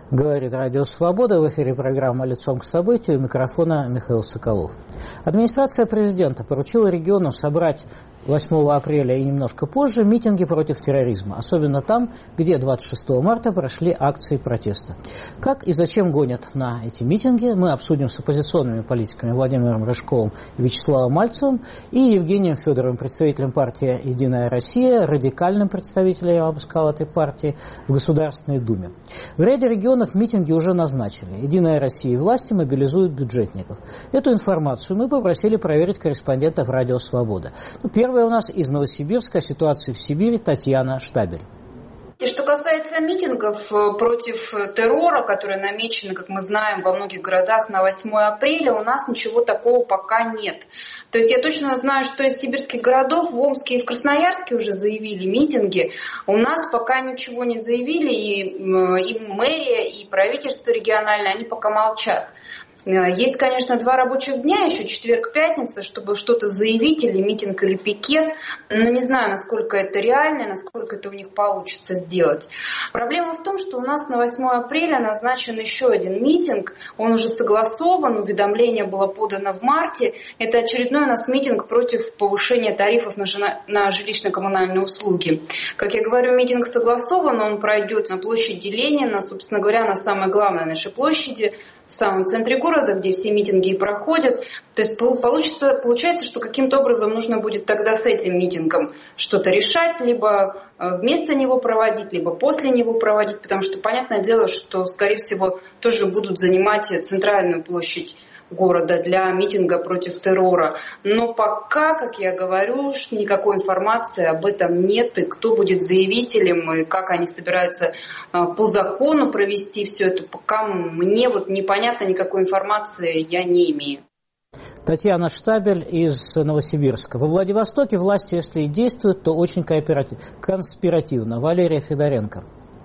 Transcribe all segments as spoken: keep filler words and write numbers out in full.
Говорит Радио Свобода. В эфире программа «Лицом к событию». У микрофона Михаил Соколов. Администрация президента поручила регионам собрать восьмого апреля и немножко позже митинги против терроризма. Особенно там, где двадцать шестого марта прошли акции протеста. Как и зачем гонят на эти митинги, мы обсудим с оппозиционными политиками Владимиром Рыжковым и Вячеславом Мальцевым и Евгением Федоровым, представителем партии «Единая Россия», радикальным представителем, я бы сказал, этой партии в Государственной Думе. В ряде регионов митинги уже назначили. «Единая Россия» и власти мобилизуют бюджетников. Эту информацию мы попросили проверить корреспондентов «Радио Свобода». Ну, первая у нас из Новосибирска, о ситуации в Сибири, Татьяна Штабель. И что касается митингов против террора, которые намечены, как мы знаем, во многих городах на восьмое апреля, у нас ничего такого пока нет. То есть я точно знаю, что из сибирских городов в Омске и в Красноярске уже заявили митинги. У нас пока ничего не заявили, и, и мэрия, и правительство региональное, они пока молчат. Есть, конечно, два рабочих дня, еще четверг-пятница, чтобы что-то заявить, или митинг, или пикет, но не знаю, насколько это реально, насколько это у них получится сделать. Проблема в том, что у нас на восьмое апреля назначен еще один митинг, он уже согласован, уведомление было подано в марте. Это очередной у нас митинг против повышения тарифов на, на жилищно-коммунальные услуги. Как я говорю, митинг согласован, он пройдет на площади Ленина, собственно говоря, на самой главной нашей площади, в самом центре города, где все митинги и проходят. То есть получится, получается, что каким-то образом нужно будет тогда с этим митингом что-то решать, либо вместо него проводить, либо после него проводить, потому что понятное дело, что, скорее всего, тоже будут занимать центральную площадь города для митинга против террора. Но пока, как я говорю, никакой информации об этом нет, и кто будет заявителем, и как они собираются по закону провести все это, пока мне вот непонятно, никакой информации я не имею. Татьяна Штабель из Новосибирска. Во Владивостоке власти, если и действуют, то очень конспиративно. Валерия Федоренко.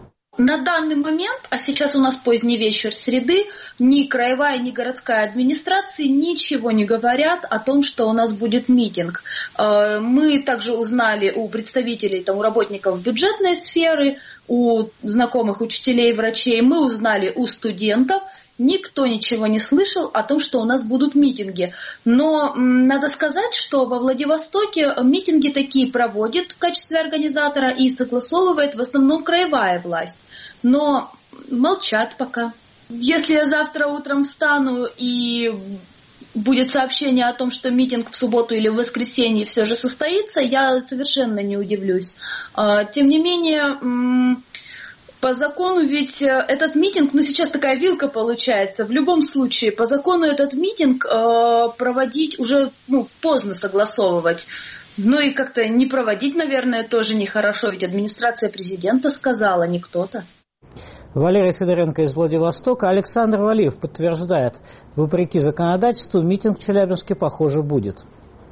На данный момент, а сейчас у нас поздний вечер среды, ни краевая, ни городская администрации ничего не говорят о том, что у нас будет митинг. Мы также узнали у представителей, там, у работников бюджетной сферы, у знакомых учителей, врачей, мы узнали у студентов. Никто ничего не слышал о том, что у нас будут митинги. Но м, надо сказать, что во Владивостоке митинги такие проводит в качестве организатора и согласовывает в основном краевая власть. Но молчат пока. Если я завтра утром встану и будет сообщение о том, что митинг в субботу или в воскресенье все же состоится, я совершенно не удивлюсь. Тем не менее... По закону ведь этот митинг, ну сейчас такая вилка получается, в любом случае, по закону этот митинг э, проводить уже ну, поздно согласовывать. Ну и как-то не проводить, наверное, тоже нехорошо, ведь администрация президента сказала, не кто-то. Валерия Федоренко из Владивостока. Александр Валиев подтверждает, вопреки законодательству, митинг в Челябинске, похоже, будет.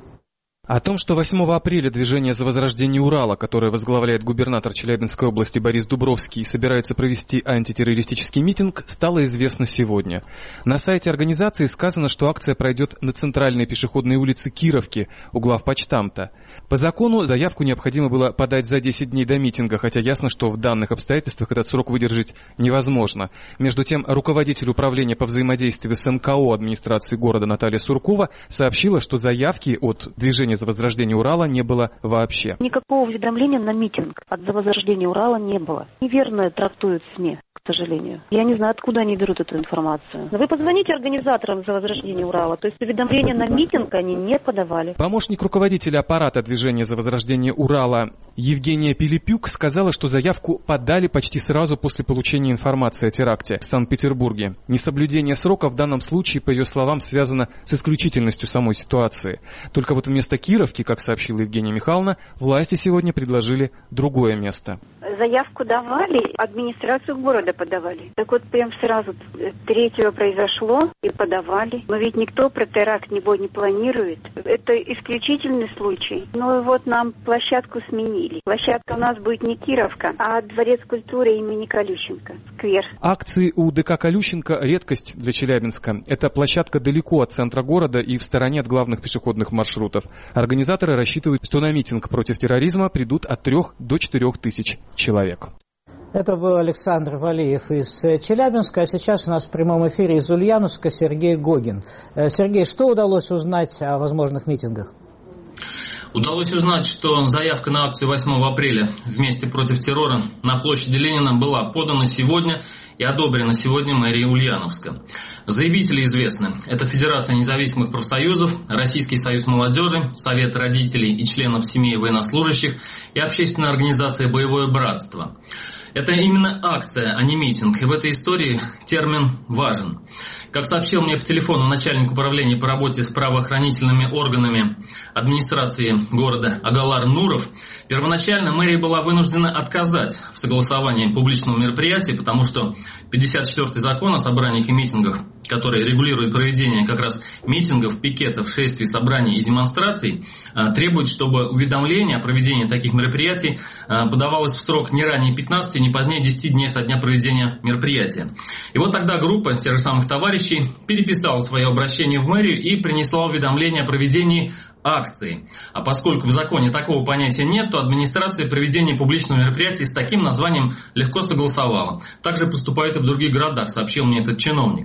О том, что восьмого апреля движение «За возрождение Урала», которое возглавляет губернатор Челябинской области Борис Дубровский, собирается провести антитеррористический митинг, стало известно сегодня. На сайте организации сказано, что акция пройдет на центральной пешеходной улице Кировки, у главпочтамта. По закону заявку необходимо было подать за десять дней до митинга, хотя ясно, что в данных обстоятельствах этот срок выдержать невозможно. Между тем, руководитель управления по взаимодействию с эн ка о администрации города Наталья Суркова сообщила, что заявки от движения «За возрождение Урала» не было вообще. Никакого уведомления на митинг от «За возрождение Урала» не было. Неверно трактуют СМИ, к сожалению. Я не знаю, откуда они берут эту информацию. Но вы позвоните организаторам «За возрождение Урала», то есть уведомления на митинг они не подавали. Помощник руководителя аппарата движения «За возрождение Урала» Евгения Пилипюк сказала, что заявку подали почти сразу после получения информации о теракте в Санкт-Петербурге. Несоблюдение срока в данном случае, по ее словам, связано с исключительностью самой ситуации. Только вот вместо Кировки, как сообщила Евгения Михайловна, власти сегодня предложили другое место. Заявку давали, администрацию города подавали. Так вот прям сразу третьего произошло и подавали. Но ведь никто про теракт небось не планирует. Это исключительный случай. Ну и вот нам площадку сменили. Площадка у нас будет не Кировка, а Дворец культуры имени Колющенко. Сквер. Акции у ДК Колющенко – редкость для Челябинска. Эта площадка далеко от центра города и в стороне от главных пешеходных маршрутов. Организаторы рассчитывают, что на митинг против терроризма придут от трех до четырех тысяч человек. Это был Александр Валиев из Челябинска, а сейчас у нас в прямом эфире из Ульяновска Сергей Гогин. Сергей, что удалось узнать о возможных митингах? Удалось узнать, что заявка на акцию восьмого апреля «Вместе против террора» на площади Ленина была подана сегодня и одобрена сегодня мэрией Ульяновска. Заявители известны. Это Федерация независимых профсоюзов, Российский союз молодежи, Совет родителей и членов семей военнослужащих и общественная организация «Боевое братство». Это именно акция, а не митинг, и в этой истории термин важен. Как сообщил мне по телефону начальник управления по работе с правоохранительными органами администрации города Агалар Нуров, первоначально мэрия была вынуждена отказать в согласовании публичного мероприятия, потому что пятьдесят четвёртый закон о собраниях и митингах, который регулирует проведение как раз митингов, пикетов, шествий, собраний и демонстраций, требует, чтобы уведомление о проведении таких мероприятий подавалось в срок не ранее пятнадцати, не позднее десяти дней со дня проведения мероприятия. И вот тогда группа тех же самых товарищей переписала свое обращение в мэрию и принесла уведомление о проведении акции. А поскольку в законе такого понятия нет, то администрация проведения публичного мероприятия с таким названием легко согласовала. Также поступает и в других городах, сообщил мне этот чиновник.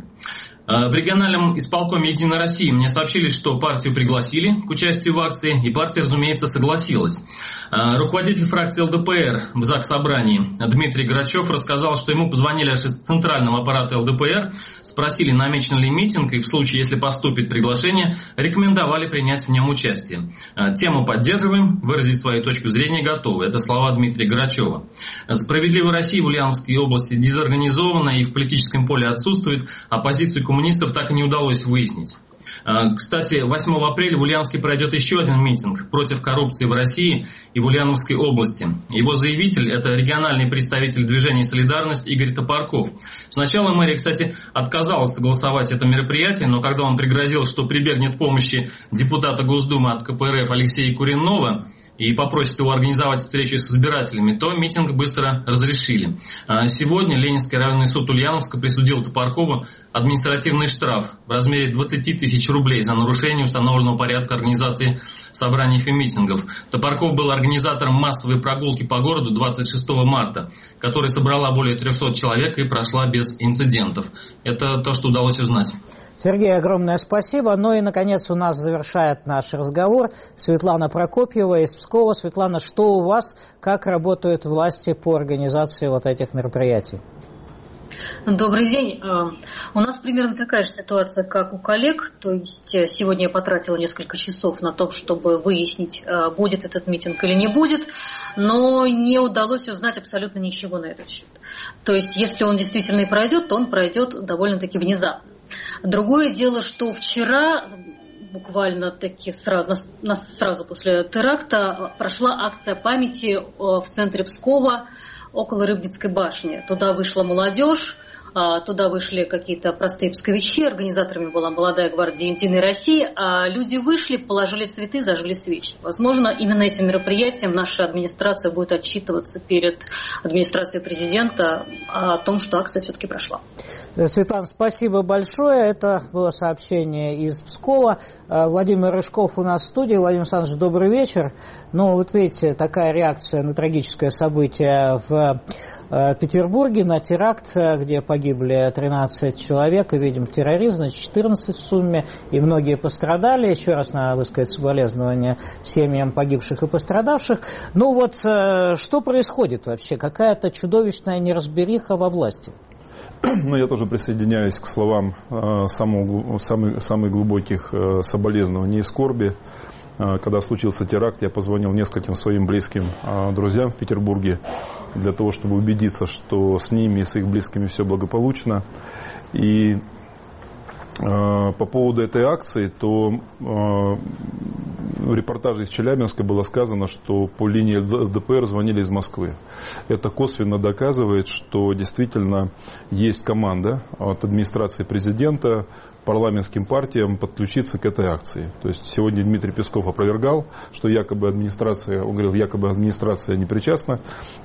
В региональном исполкоме «Единой России» мне сообщили, что партию пригласили к участию в акции, и партия, разумеется, согласилась. Руководитель фракции эл дэ пэ эр в Заксобрании Дмитрий Грачев рассказал, что ему позвонили аж из центрального аппарата эл дэ пэ эр, спросили, намечен ли митинг, и в случае, если поступит приглашение, рекомендовали принять в нем участие. Тему поддерживаем, выразить свою точку зрения готовы. Это слова Дмитрия Грачева. «Справедливая Россия» в Ульяновской области дезорганизована и в политическом поле отсутствует, а позицию коммунистов так и не удалось выяснить. Кстати, восьмого апреля в Ульяновске пройдет еще один митинг против коррупции в России и в Ульяновской области. Его заявитель – это региональный представитель движения «Солидарность» Игорь Топорков. Сначала мэрия, кстати, отказалась согласовать это мероприятие, но когда он пригрозил, что прибегнет к помощи депутата Госдумы от ка пэ эр эф Алексея Куренного и попросит его организовать встречу с избирателями, то митинг быстро разрешили. Сегодня Ленинский районный суд Ульяновска присудил Топоркову административный штраф в размере двадцати тысяч рублей за нарушение установленного порядка организации собраний и митингов. Топорков был организатором массовой прогулки по городу двадцать шестого марта, которая собрала более трехсот человек и прошла без инцидентов. Это то, что удалось узнать. Сергей, огромное спасибо. Ну и, наконец, у нас завершает наш разговор Светлана Прокопьева из Пскова. Светлана, что у вас, как работают власти по организации вот этих мероприятий? Добрый день. У нас примерно такая же ситуация, как у коллег. То есть сегодня я потратила несколько часов на то, чтобы выяснить, будет этот митинг или не будет, но не удалось узнать абсолютно ничего на этот счет. То есть если он действительно и пройдет, то он пройдет довольно-таки внезапно. Другое дело, что вчера, буквально таки сразу, сразу после теракта, прошла акция памяти в центре Пскова около Рыбницкой башни. Туда вышла молодежь, туда вышли какие-то простые псковичи, организаторами была молодая гвардия «Единой России», а люди вышли, положили цветы, зажгли свечи. Возможно, именно этим мероприятием наша администрация будет отчитываться перед администрацией президента о том, что акция все-таки прошла. Светлана, спасибо большое. Это было сообщение из Пскова. Владимир Рыжков у нас в студии. Владимир Александрович, добрый вечер. Ну, вот видите, такая реакция на трагическое событие в Петербурге, на теракт, где погибли тринадцать человек, и, видим, терроризм, значит, четырнадцать в сумме, и многие пострадали. Еще раз надо высказать соболезнования семьям погибших и пострадавших. Ну вот, что происходит вообще? Какая-то чудовищная неразбериха во власти. Ну, я тоже присоединяюсь к словам э, самого, самых, самых глубоких э, соболезнований и скорби. Э, когда случился теракт, я позвонил нескольким своим близким э, друзьям в Петербурге для того, чтобы убедиться, что с ними и с их близкими все благополучно. И э, по поводу этой акции, то э, в репортаже из Челябинска было сказано, что по линии эл дэ пэ эр звонили из Москвы. Это косвенно доказывает, что действительно есть команда от администрации президента парламентским партиям подключиться к этой акции. То есть сегодня Дмитрий Песков опровергал, что якобы администрация, он говорил, якобы администрация не причастна,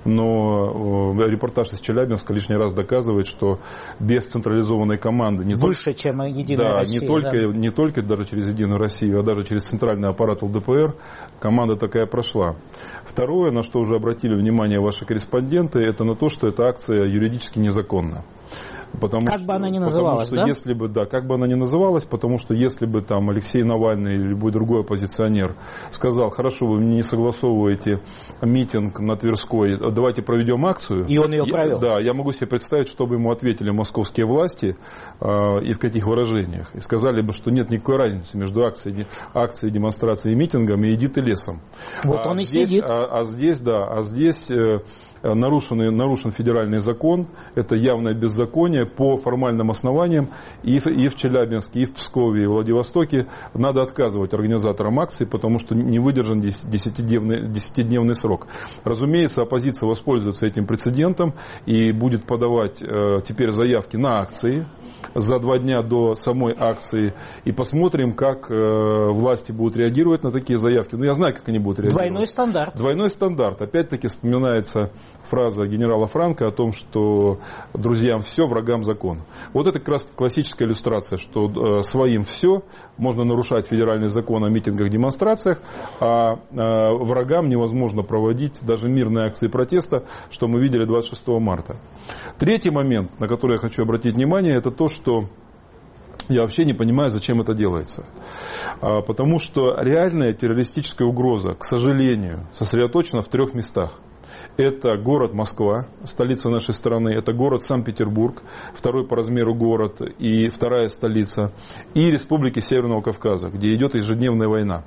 но репортаж из Челябинска лишний раз доказывает, что без централизованной команды не выше, только, чем Единая да, Россия. Не только, да. не только даже через Единую Россию, а даже через центральный аппарат эл дэ пэ эр команда такая прошла. Второе, на что уже обратили внимание ваши корреспонденты, это на то, что эта акция юридически незаконна. Потому как что, бы она ни называлась, потому что да? Если бы, да, как бы она ни называлась, потому что если бы там Алексей Навальный или любой другой оппозиционер сказал, хорошо, вы мне не согласовываете митинг на Тверской, давайте проведем акцию. И он ее я, провел. Да, я могу себе представить, что бы ему ответили московские власти э, и в каких выражениях. И сказали бы, что нет никакой разницы между акцией, акцией демонстрацией и митингом, и иди ты лесом. Вот а он и здесь, сидит. А, а здесь, да, а здесь... Э, Нарушен, нарушен федеральный закон, это явное беззаконие по формальным основаниям и в, и в Челябинске, и в Пскове, и в Владивостоке надо отказывать организаторам акции, потому что не выдержан десятидневный, десятидневный срок. Разумеется, оппозиция воспользуется этим прецедентом и будет подавать э, теперь заявки на акции за два дня до самой акции, и посмотрим, как э, власти будут реагировать на такие заявки. Ну, я знаю, как они будут реагировать. Двойной стандарт. Двойной стандарт. Опять-таки вспоминается фраза генерала Франко о том, что друзьям все, врагам закон. Вот это как раз классическая иллюстрация, что э, своим все, можно нарушать федеральный закон о митингах, демонстрациях, а э, врагам невозможно проводить даже мирные акции протеста, что мы видели двадцать шестого марта. Третий момент, на который я хочу обратить внимание, это то, что я вообще не понимаю, зачем это делается. А, потому что реальная террористическая угроза, к сожалению, сосредоточена в трех местах. Это город Москва, столица нашей страны, это город Санкт-Петербург, второй по размеру город и вторая столица, и республики Северного Кавказа, где идет ежедневная война.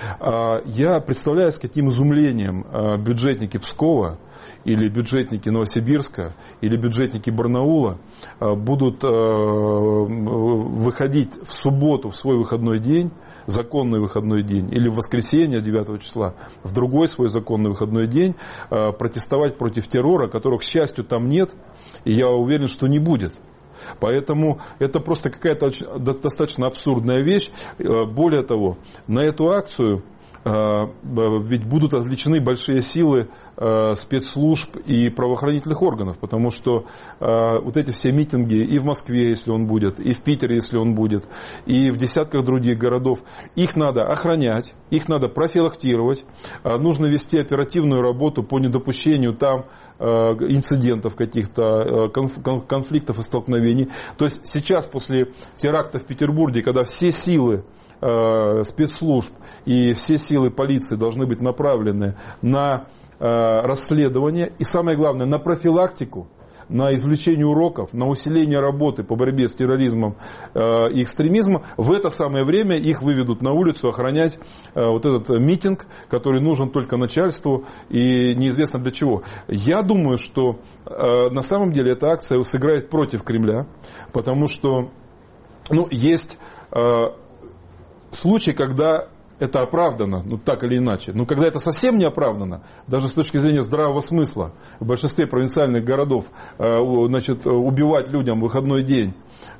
Я представляю, с каким изумлением бюджетники Пскова или бюджетники Новосибирска, или бюджетники Барнаула будут выходить в субботу, в свой выходной день, законный выходной день, или в воскресенье девятого числа, в другой свой законный выходной день, протестовать против террора, которого, к счастью, там нет, и я уверен, что не будет. Поэтому это просто какая-то достаточно абсурдная вещь. Более того, на эту акцию ведь будут отвлечены большие силы спецслужб и правоохранительных органов, потому что вот эти все митинги и в Москве, если он будет, и в Питере, если он будет, и в десятках других городов, их надо охранять, их надо профилактировать, нужно вести оперативную работу по недопущению там инцидентов каких-то, конфликтов и столкновений. То есть сейчас после теракта в Петербурге, когда все силы спецслужб и все силы полиции должны быть направлены на расследование и, самое главное, на профилактику, на извлечение уроков, на усиление работы по борьбе с терроризмом и экстремизмом, в это самое время их выведут на улицу охранять вот этот митинг, который нужен только начальству и неизвестно для чего. Я думаю, что на самом деле эта акция сыграет против Кремля, потому что ну, есть случай, когда это оправдано, ну так или иначе. Но когда это совсем не оправдано, даже с точки зрения здравого смысла, в большинстве провинциальных городов значит, убивать людям в выходной день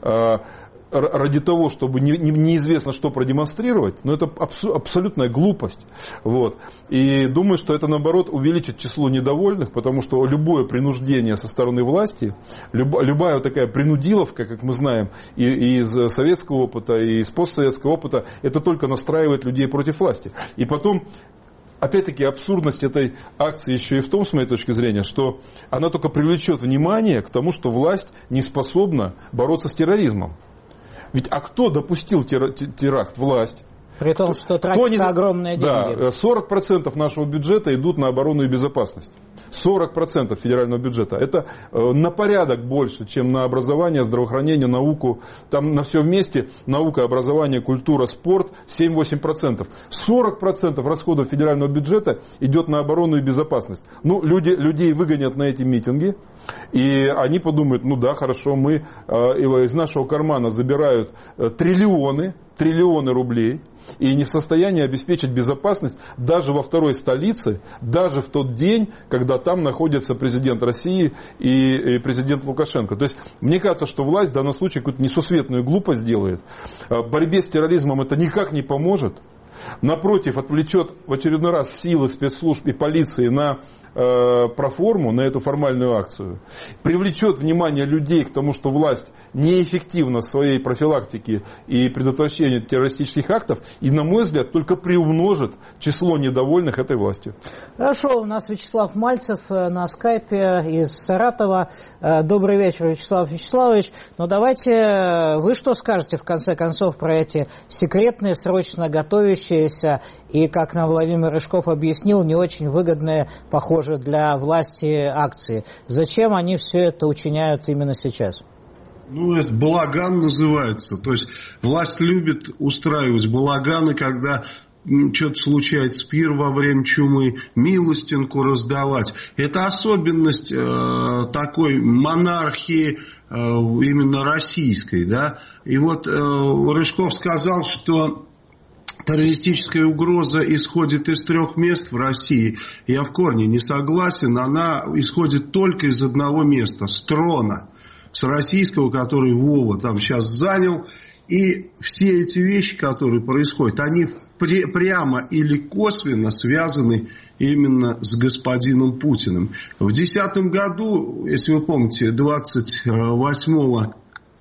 ради того, чтобы не, не, неизвестно что продемонстрировать, но это абсу, абсолютная глупость. Вот. И думаю, что это наоборот увеличит число недовольных, потому что любое принуждение со стороны власти, люб, любая вот такая принудиловка, как мы знаем, и, и из советского опыта, и из постсоветского опыта, это только настраивает людей против власти. И потом, опять-таки, абсурдность этой акции еще и в том, с моей точки зрения, что она только привлечет внимание к тому, что власть не способна бороться с терроризмом. Ведь а кто допустил теракт? Власть. При том, что тратятся не... огромные деньги. Да, сорок процентов нашего бюджета идут на оборону и безопасность. сорок процентов федерального бюджета. Это на порядок больше, чем на образование, здравоохранение, науку. Там на все вместе наука, образование, культура, спорт семь-восемь процентов. сорок процентов расходов федерального бюджета идет на оборону и безопасность. Ну, люди, людей выгонят на эти митинги, и они подумают, ну да, хорошо, мы э, из нашего кармана забирают э, триллионы, триллионы рублей и не в состоянии обеспечить безопасность даже во второй столице, даже в тот день, когда там находится президент России и президент Лукашенко. То есть мне кажется, что власть в данном случае какую-то несусветную глупость делает. В борьбе с терроризмом это никак не поможет. Напротив, отвлечет в очередной раз силы спецслужб и полиции на э, проформу, на эту формальную акцию. Привлечет внимание людей к тому, что власть неэффективна в своей профилактике и предотвращении террористических актов. И, на мой взгляд, только приумножит число недовольных этой властью. Хорошо, у нас Вячеслав Мальцев на скайпе из Саратова. Добрый вечер, Вячеслав Вячеславович. Но давайте вы что скажете, в конце концов, про эти секретные, срочно готовящиеся и, как нам Владимир Рыжков объяснил, не очень выгодные, похоже, для власти акции. Зачем они все это учиняют именно сейчас? Ну, это балаган называется. То есть власть любит устраивать балаганы, когда что-то случается, пир во время чумы, милостинку раздавать. Это особенность э, такой монархии э, именно российской. Да? И вот э, Рыжков сказал, что террористическая угроза исходит из трех мест в России. Я в корне не согласен. Она исходит только из одного места, с трона. С российского, который Вова там сейчас занял. И все эти вещи, которые происходят, они пре- прямо или косвенно связаны именно с господином Путиным. В две тысячи десятом году, если вы помните, двадцать восьмого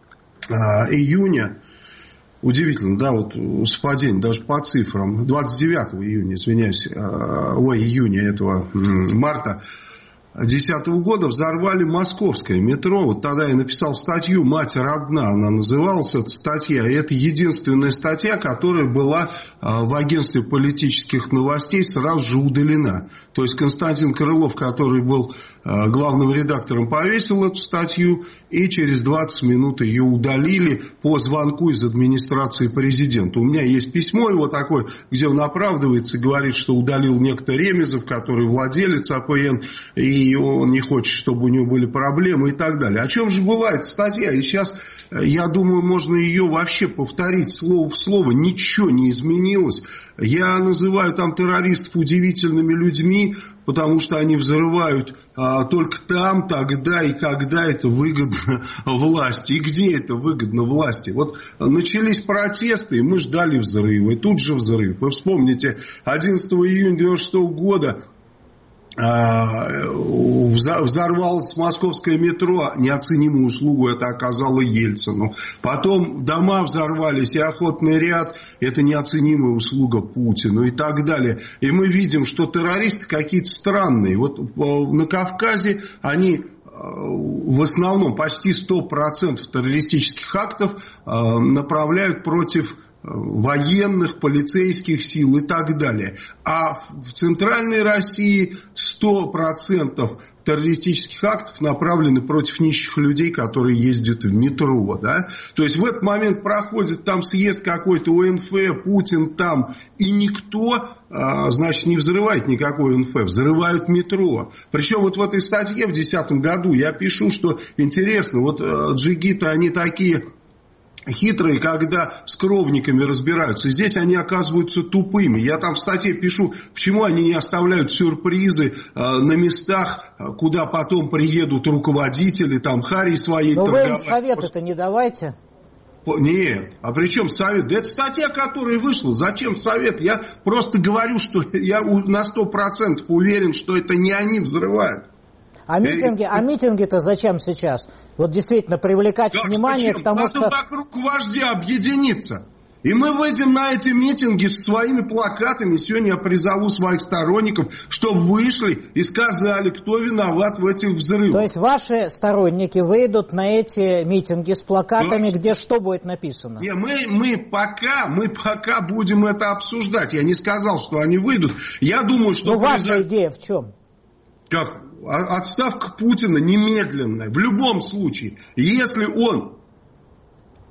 июня, удивительно, да, вот совпадение, даже по цифрам, двадцать девятого июня, извиняюсь, ой, июня этого, марта, две тысячи десятого года взорвали московское метро. Вот тогда я написал статью «Мать родна», она называлась, эта статья. И это единственная статья, которая была в агентстве политических новостей сразу же удалена. То есть Константин Крылов, который был главным редактором, повесил эту статью, и через двадцать минут ее удалили по звонку из администрации президента. У меня есть письмо его такое, где он оправдывается и говорит, что удалил некто Ремезов, который владелец АПН, и он не хочет, чтобы у него были проблемы и так далее. О чем же была эта статья? И сейчас, я думаю, можно ее вообще повторить слово в слово. Ничего не изменилось. Я называю там террористов удивительными людьми, потому что они взрывают а, только там, тогда и когда это выгодно власти. И где это выгодно власти? Вот начались протесты, и мы ждали взрыва. И тут же взрыв. Вы вспомните, одиннадцатого июня девяносто шестого года взорвалось московское метро, неоценимую услугу это оказало Ельцину. Потом дома взорвались, и охотный ряд, это неоценимая услуга Путину и так далее. И мы видим, что террористы какие-то странные. Вот на Кавказе они в основном почти сто процентов террористических актов направляют против военных, полицейских сил и так далее. А в центральной России сто процентов террористических актов направлены против нищих людей, которые ездят в метро. Да? То есть в этот момент проходит там съезд какой-то ОНФ, Путин там, и никто, значит, не взрывает никакой ОНФ, взрывают метро. Причем вот в этой статье в две тысячи десятом году я пишу, что интересно, вот джигиты, они такие хитрые, когда с кровниками разбираются. Здесь они оказываются тупыми. Я там в статье пишу, почему они не оставляют сюрпризы э, на местах, куда потом приедут руководители, там, хари свои торговать. Но вы им совет-то не давайте. Нет, а при чем совет? Да это статья, которая вышла. Зачем совет? Я просто говорю, что я на сто процентов уверен, что это не они взрывают. А митинги, а митинги-то зачем сейчас? Вот действительно привлекать как внимание зачем? К тому, Надо что... вокруг вождя объединиться. И мы выйдем на эти митинги с своими плакатами. Сегодня я призову своих сторонников, чтобы вышли и сказали, кто виноват в этих взрывах. То есть ваши сторонники выйдут на эти митинги с плакатами, да, где что будет написано? Не, мы, мы, пока, мы пока будем это обсуждать. Я не сказал, что они выйдут. Я думаю, что... Ну, ваша призов... идея в чем? Как? Отставка Путина немедленная. В любом случае. Если он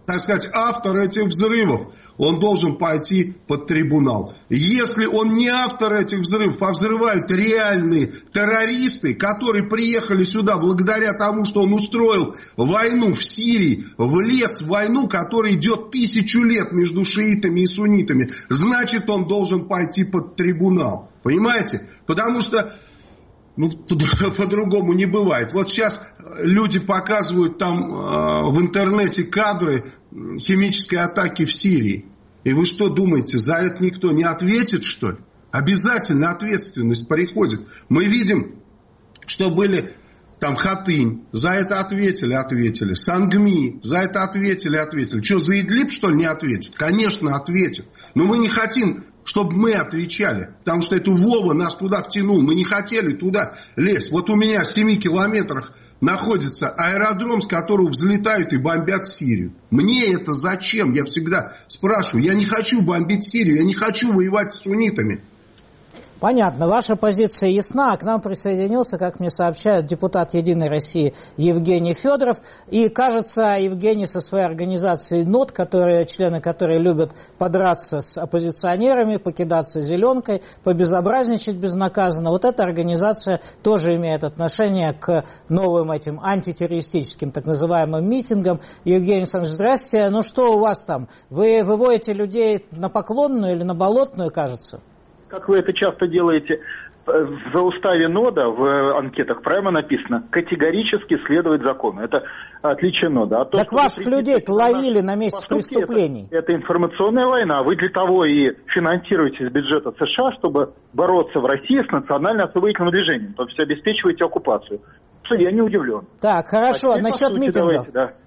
так сказать, автор этих взрывов, он должен пойти под трибунал. Если он не автор этих взрывов, а взрывают реальные террористы, которые приехали сюда благодаря тому, что он устроил войну в Сирии, влез в войну, которая идет тысячу лет между шиитами и суннитами, значит, он должен пойти под трибунал. Понимаете? Потому что ну, по-другому не бывает. Вот сейчас люди показывают там э, в интернете кадры химической атаки в Сирии. И вы что думаете, за это никто не ответит, что ли? Обязательно ответственность приходит. Мы видим, что были там Хатынь, за это ответили, ответили. Сангми, за это ответили, ответили. Что, за Идлиб, что ли, не ответят? Конечно, ответят. Но мы не хотим, чтобы мы отвечали. Потому что это Вова нас туда втянул. Мы не хотели туда лезть. Вот у меня в семи километрах находится аэродром, с которого взлетают и бомбят Сирию. Мне это зачем? Я всегда спрашиваю. Я не хочу бомбить Сирию. Я не хочу воевать с суннитами. Понятно, ваша позиция ясна, а к нам присоединился, как мне сообщают, депутат «Единой России» Евгений Федоров. И, кажется, Евгений со своей организацией НОТ, которые, члены которой любят подраться с оппозиционерами, покидаться зеленкой, побезобразничать безнаказанно, вот эта организация тоже имеет отношение к новым этим антитеррористическим так называемым митингам. Евгений Александрович, здрасте. Ну что у вас там? Вы выводите людей на Поклонную или на Болотную, кажется? Как вы это часто делаете, в уставе НОДА, в анкетах прямо написано, категорически следовать закону. Это отличие НОДА. А то, так ваших людей-то ловили на месте преступлений. Это, это информационная война. Вы для того и финансируете из бюджета США, чтобы бороться в России с национально-освободительным движением. То есть обеспечиваете оккупацию. Что я не удивлен. Так, хорошо. А насчет сути, митингов. Давайте, да.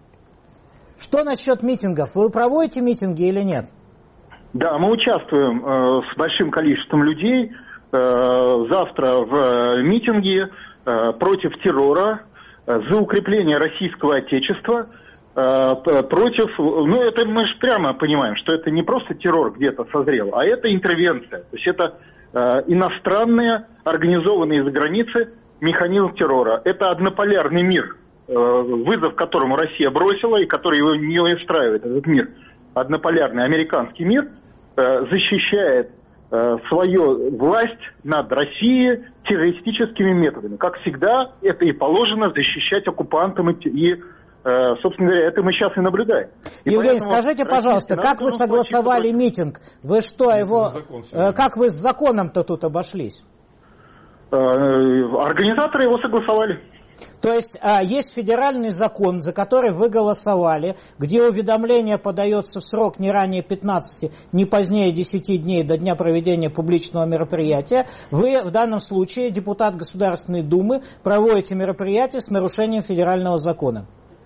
Что насчет митингов? Вы проводите митинги или нет? Да, мы участвуем э, с большим количеством людей э, завтра в э, митинге э, против террора, э, за укрепление российского отечества, э, против, ну это мы же прямо понимаем, что это не просто террор где-то созрел, а это интервенция. То есть это э, иностранные, организованные из-за границы механизм террора. Это однополярный мир, э, вызов которому Россия бросила и который его не устраивает, этот мир. Однополярный американский мир э, защищает э, свою власть над Россией террористическими методами. Как всегда, это и положено защищать оккупантам и, и э, собственно говоря, это мы сейчас и наблюдаем. И Евгений, скажите, пожалуйста, как вы согласовали митинг? Вы что, его, э, как вы с законом-то тут обошлись? Э, организаторы его согласовали. То есть а, есть федеральный закон, за который вы голосовали, где уведомление подается в срок не ранее пятнадцати, не позднее десяти дней до дня проведения публичного мероприятия. Вы в данном случае, депутат Государственной Думы, проводите мероприятие с нарушением федерального закона.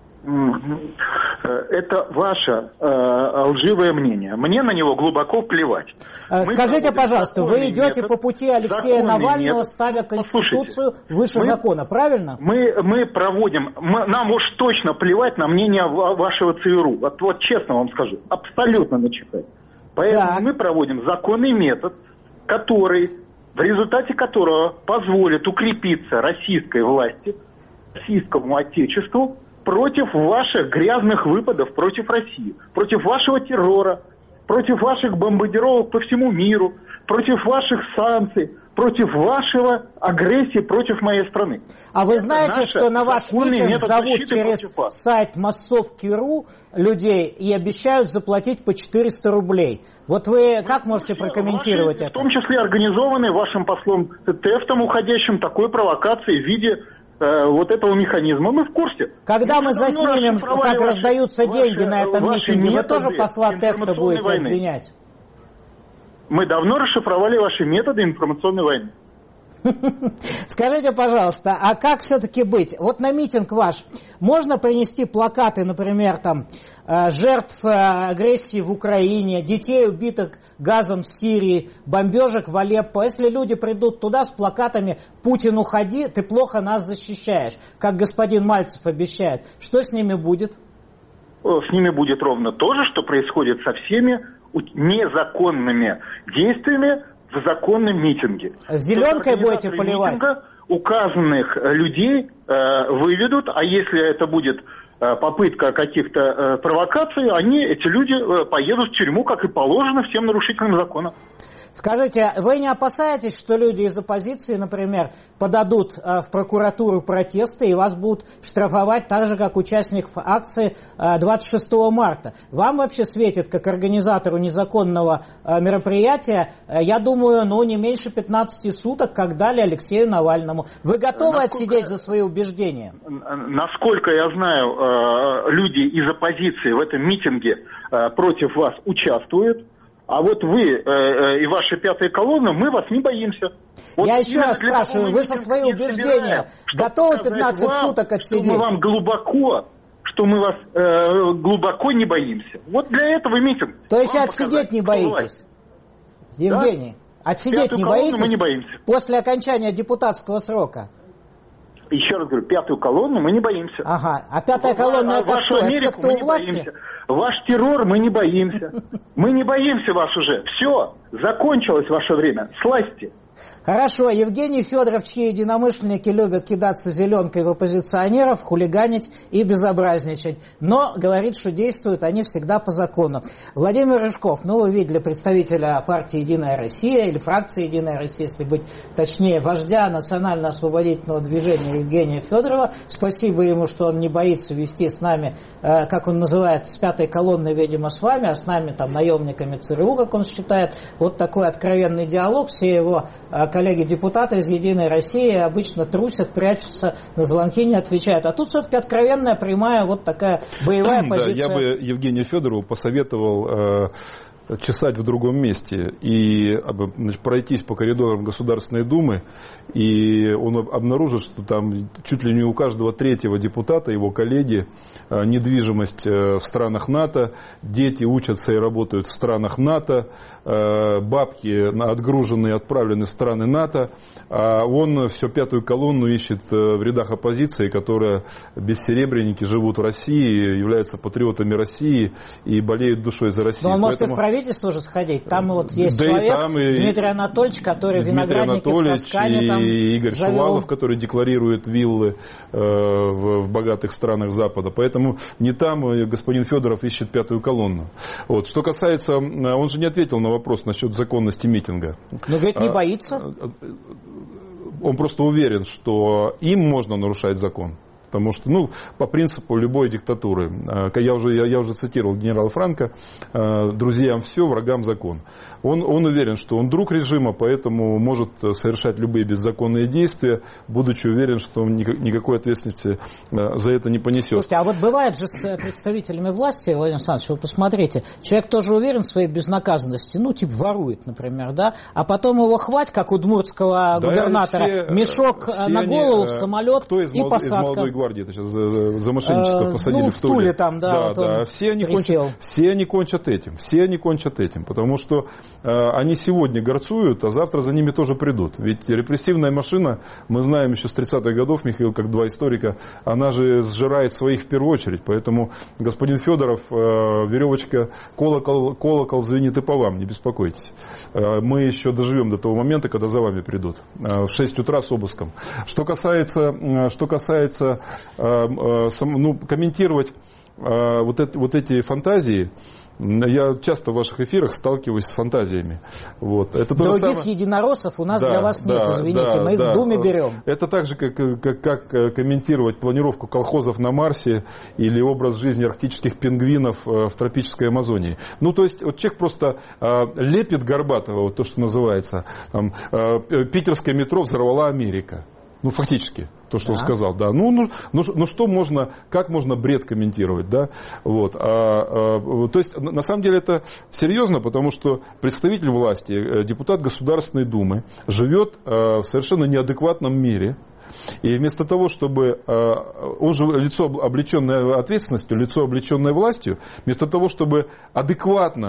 Это ваше э, лживое мнение. Мне на него глубоко плевать. Скажите, пожалуйста, вы идете метод, по пути Алексея Навального, метод. ставя Конституцию Послушайте, выше мы, закона, правильно? Мы, мы проводим, мы, нам уж точно плевать на мнение вашего ЦРУ. Вот, вот честно вам скажу, абсолютно начитать. Поэтому так. мы проводим законный метод, который, в результате которого позволит укрепиться российской власти, российскому отечеству, против ваших грязных выпадов против России, против вашего террора, против ваших бомбардировок по всему миру, против ваших санкций, против вашего агрессии против моей страны. А вы знаете, что на ваш митинг зовут через сайт массовки точка ру людей и обещают заплатить по четыреста рублей. Вот вы как можете прокомментировать ваши, это? В том числе организованной вашим послом Тефтом уходящим такой провокацией в виде вот этого механизма. Мы в курсе. Когда мы, мы заснимем, как ваши, раздаются ваши, деньги на этом митинге, вы тоже посла Тефта будете войны. обвинять? Мы давно расшифровали ваши методы информационной войны. Скажите, пожалуйста, а как все-таки быть? Вот на митинг ваш можно принести плакаты, например, там, жертв агрессии в Украине, детей, убитых газом в Сирии, бомбежек в Алеппо. Если люди придут туда с плакатами «Путин, уходи, ты плохо нас защищаешь», как господин Мальцев обещает, что с ними будет? С ними будет ровно то же, что происходит со всеми незаконными действиями в законном митинге. Зеленкой будете поливать? Указанных людей э, выведут, а если это будет попытка каких-то провокаций, они, эти люди, поедут в тюрьму, как и положено всем нарушителям закона. Скажите, вы не опасаетесь, что люди из оппозиции, например, подадут в прокуратуру протесты и вас будут штрафовать так же, как участников акции двадцать шестого марта? Вам вообще светит, как организатору незаконного мероприятия, я думаю, ну не меньше пятнадцати суток, как дали Алексею Навальному. Вы готовы насколько, отсидеть за свои убеждения? Насколько я знаю, люди из оппозиции в этом митинге против вас участвуют. А вот вы э, э, и ваша пятая колонна, мы вас не боимся. Вот я еще раз спрашиваю, вы со свои убеждения готовы пятнадцать вам, суток отсидеть? Что мы вам глубоко, что мы вас э, глубоко не боимся. Вот для этого митинг. То есть отсидеть показать, не боитесь? Евгений, да? Отсидеть пятую не боитесь? Мы не боимся. После окончания депутатского срока? Еще раз говорю, пятую колонну мы не боимся. Ага, а пятая колонна это кто? Это те, кто у власти? Боимся. Ваш террор мы не боимся. Мы не боимся вас уже. Все, закончилось ваше время. Слазьте. Хорошо, Евгений Федоров, чьи единомышленники любят кидаться зеленкой в оппозиционеров, хулиганить и безобразничать. Но говорит, что действуют они всегда по закону. Владимир Рыжков, ну вы видели представителя партии «Единая Россия» или фракции «Единая Россия», если быть точнее, вождя национально-освободительного движения Евгения Федорова. Спасибо ему, что он не боится вести с нами, э, как он называет, с пятой колонной, видимо, с вами, а с нами там наемниками ЦРУ, как он считает. Вот такой откровенный диалог. Все его коллеги-депутаты из «Единой России» обычно трусят, прячутся, на звонки не отвечают. А тут все-таки откровенная, прямая, вот такая боевая позиция. Да, я бы Евгению Федорову посоветовал э, чесать в другом месте и значит, пройтись по коридорам Государственной Думы, и он обнаружит, что там чуть ли не у каждого третьего депутата, его коллеги, э, недвижимость э, в странах НАТО, дети учатся и работают в странах НАТО, э, бабки отгружены и отправлены в страны НАТО, а он всю пятую колонну ищет в рядах оппозиции, которая бессеребренники живут в России, являются патриотами России и болеют душой за Россию. Но он может Поэтому... и в правительство уже сходить. Там вот есть да человек, там и... Дмитрий Анатольевич, который Дмитрий виноградники Анатольевич в Тоскане там и Игорь завел. Шувалов, который декларирует виллы э, в, в богатых странах Запада. Поэтому не там господин Федоров ищет пятую колонну. Вот. Что касается... Он же не ответил на вопрос насчет законности митинга. Но говорит, не боится. Он просто уверен, что им можно нарушать закон. Потому что, ну, по принципу любой диктатуры, я уже, я, я уже цитировал генерала Франко, друзьям все, врагам закон. Он, он уверен, что он друг режима, поэтому может совершать любые беззаконные действия, будучи уверен, что он никакой ответственности за это не понесет. Слушайте, а вот бывает же с представителями власти, Владимир Александрович, вы посмотрите, человек тоже уверен в своей безнаказанности, ну, типа ворует, например, да, а потом его хвать, как у удмуртского да, губернатора, все, не-шок все на голову, они, в самолет кто из и посадка. Гвардии, это сейчас за, за мошенничество посадили ну, в Туле. в Туле там, да, да, вот да. Все, они кончат, все они кончат этим. Все они кончат этим. Потому что э, они сегодня горцуют, а завтра за ними тоже придут. Ведь репрессивная машина, мы знаем еще с тридцатых годов, Михаил, как два историка, она же сжирает своих в первую очередь. Поэтому, господин Федоров, э, веревочка, колокол, колокол звенит и по вам, не беспокойтесь. Э, мы еще доживем до того момента, когда за вами придут. Э, в шесть утра с обыском. Что касается, э, что касается ну, комментировать вот, это, вот эти фантазии, я часто в ваших эфирах сталкиваюсь с фантазиями. Вот. Это Других самое... единороссов у нас да, для вас нет, да, извините, да, мы их да. в Думе берем. Это так же, как, как, как комментировать планировку колхозов на Марсе или образ жизни арктических пингвинов в тропической Амазонии. Ну, то есть, вот человек просто а, лепит Горбатова, вот то, что называется, там, а, питерское метро взорвала Америка. Ну, фактически, то, что да. он сказал, да. Ну, ну, ну, ну, что можно, как можно бред комментировать, да? Вот. А, а, то есть, на самом деле, это серьезно, потому что представитель власти, депутат Государственной Думы, живет а, в совершенно неадекватном мире. И вместо того, чтобы... Он же лицо, облеченное ответственностью, лицо, облеченное властью, вместо того, чтобы адекватно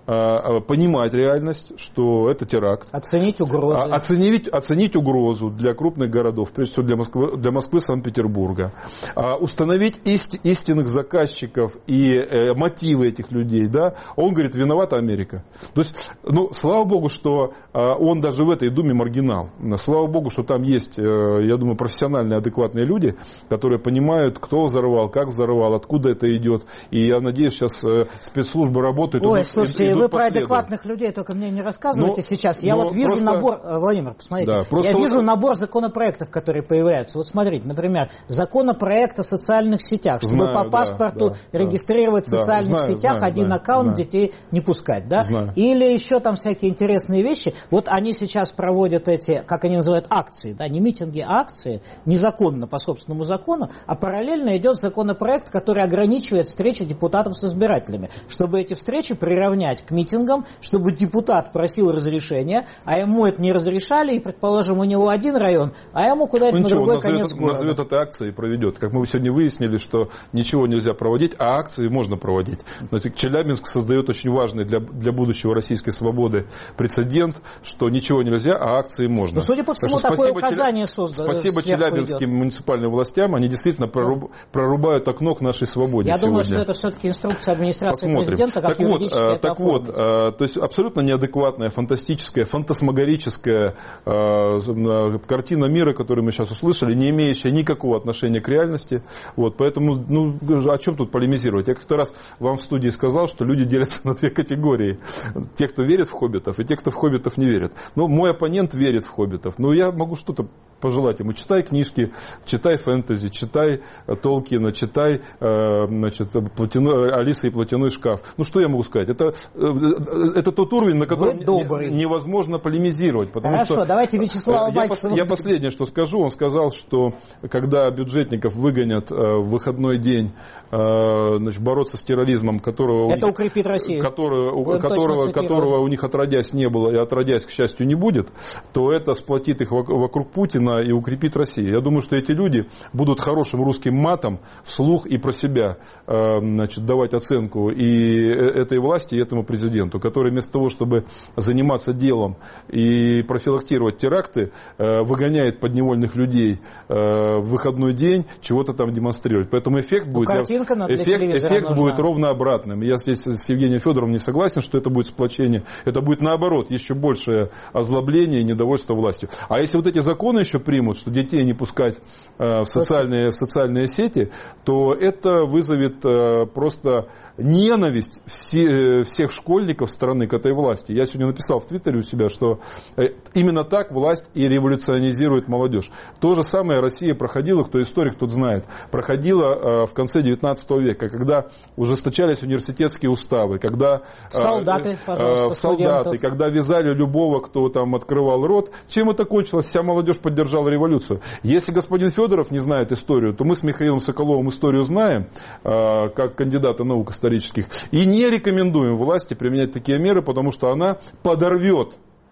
понимать реальность, что это теракт. Оценить угрозу. Оценить, оценить угрозу для крупных городов, прежде всего для Москвы, для Москвы Санкт-Петербурга. Установить ист, истинных заказчиков и э, мотивы этих людей. Да? Он говорит, виновата Америка. То есть, ну, слава богу, что э, он даже в этой Думе маргинал. Слава богу, что там есть, э, я думаю, профессиональные, адекватные люди, которые понимают, кто взорвал, как взорвал, откуда это идет. И я надеюсь, сейчас э, спецслужбы работают. Ой, идут, слушайте, идут вы про адекватных людей только мне не рассказывайте но, сейчас. Я вот вижу просто... набор, Владимир, посмотрите, да, я вижу вот... набор законопроектов, которые появляются. Вот смотрите, например, законопроект о социальных сетях, чтобы знаю, по паспорту да, регистрировать да, в социальных знаю, сетях знаю, один знаю, аккаунт, знаю. Детей не пускать, да? Знаю. Или еще там всякие интересные вещи. Вот они сейчас проводят эти, как они называют, акции, да, не митинги, а акции, незаконно по собственному закону, а параллельно идет законопроект, который ограничивает встречи депутатов с избирателями, чтобы эти встречи приравнять к митингам, чтобы депутат просил разрешения, а ему это не разрешали, и, предположим, у него один район, а ему куда-то ну, на другой назовет, конец города. Назовет это акцией и проведет. Как мы сегодня выяснили, что ничего нельзя проводить, а акции можно проводить. Значит, Челябинск создает очень важный для, для будущего российской свободы прецедент, что ничего нельзя, а акции можно. Но, судя по всему, так такое указание Челя... создано. Спасибо челябинским идет. Муниципальным властям, они действительно проруб... прорубают окно к нашей свободе. Я сегодня. думаю, что это все-таки инструкция администрации Посмотрим. президента, как так юридически вот, это Так оформить. вот, то есть абсолютно неадекватная, фантастическая, фантасмагорическая картина мира, которую мы сейчас услышали, не имеющая никакого отношения к реальности. Вот, поэтому, ну, о чем тут полемизировать? Я как-то раз вам в студии сказал, что люди делятся на две категории. Те, кто верит в хоббитов, и те, кто в хоббитов не верит. Но мой оппонент верит в хоббитов. Но я могу что-то пожелать ему. Читай книжки, читай фэнтези, читай Толкина, читай значит, платяной, Алиса и платяной шкаф. Ну, что я могу сказать? Это, это тот уровень, на котором невозможно полемизировать. Потому Хорошо, что давайте Вячеслава Мальцева. Я, я последнее, что скажу. Он сказал, что когда бюджетников выгонят в выходной день значит, бороться с терроризмом, которого, это укрепит Россию. Которого, у, которого, которого у них отродясь не было и отродясь, к счастью, не будет, то это сплотит их вокруг Путина и укрепит Россию. Я думаю, что эти люди будут хорошим русским матом вслух и про себя значит, давать оценку и этой власти, и этому президенту, который вместо того, чтобы заниматься делом и профилактировать теракты, выгоняет подневольных людей в выходной день, чего-то там демонстрирует. Поэтому эффект будет, ну, для, эффект, эффект будет ровно обратным. Я здесь с Евгением Федоровым не согласен, что это будет сплочение. Это будет наоборот, еще большее озлобление и недовольство властью. А если вот эти законы еще примут, что детей не пускать в социальные, в социальные сети, то это вызовет просто ненависть все, всех школьников страны к этой власти. Я сегодня написал в Твиттере у себя, что именно так власть и революционизирует молодежь. То же самое Россия проходила, кто историк, тот знает, проходила в конце девятнадцатого века, когда ужесточались университетские уставы, когда солдаты, пожалуйста, солдаты, когда вязали любого, кто там открывал рот. Чем это кончилось? Вся молодежь поддержала революцию. Если господин Федоров не знает историю, то мы с Михаилом Соколовым историю знаем, как кандидата наук исторических, и не рекомендуем власти применять такие меры, потому что она подорвет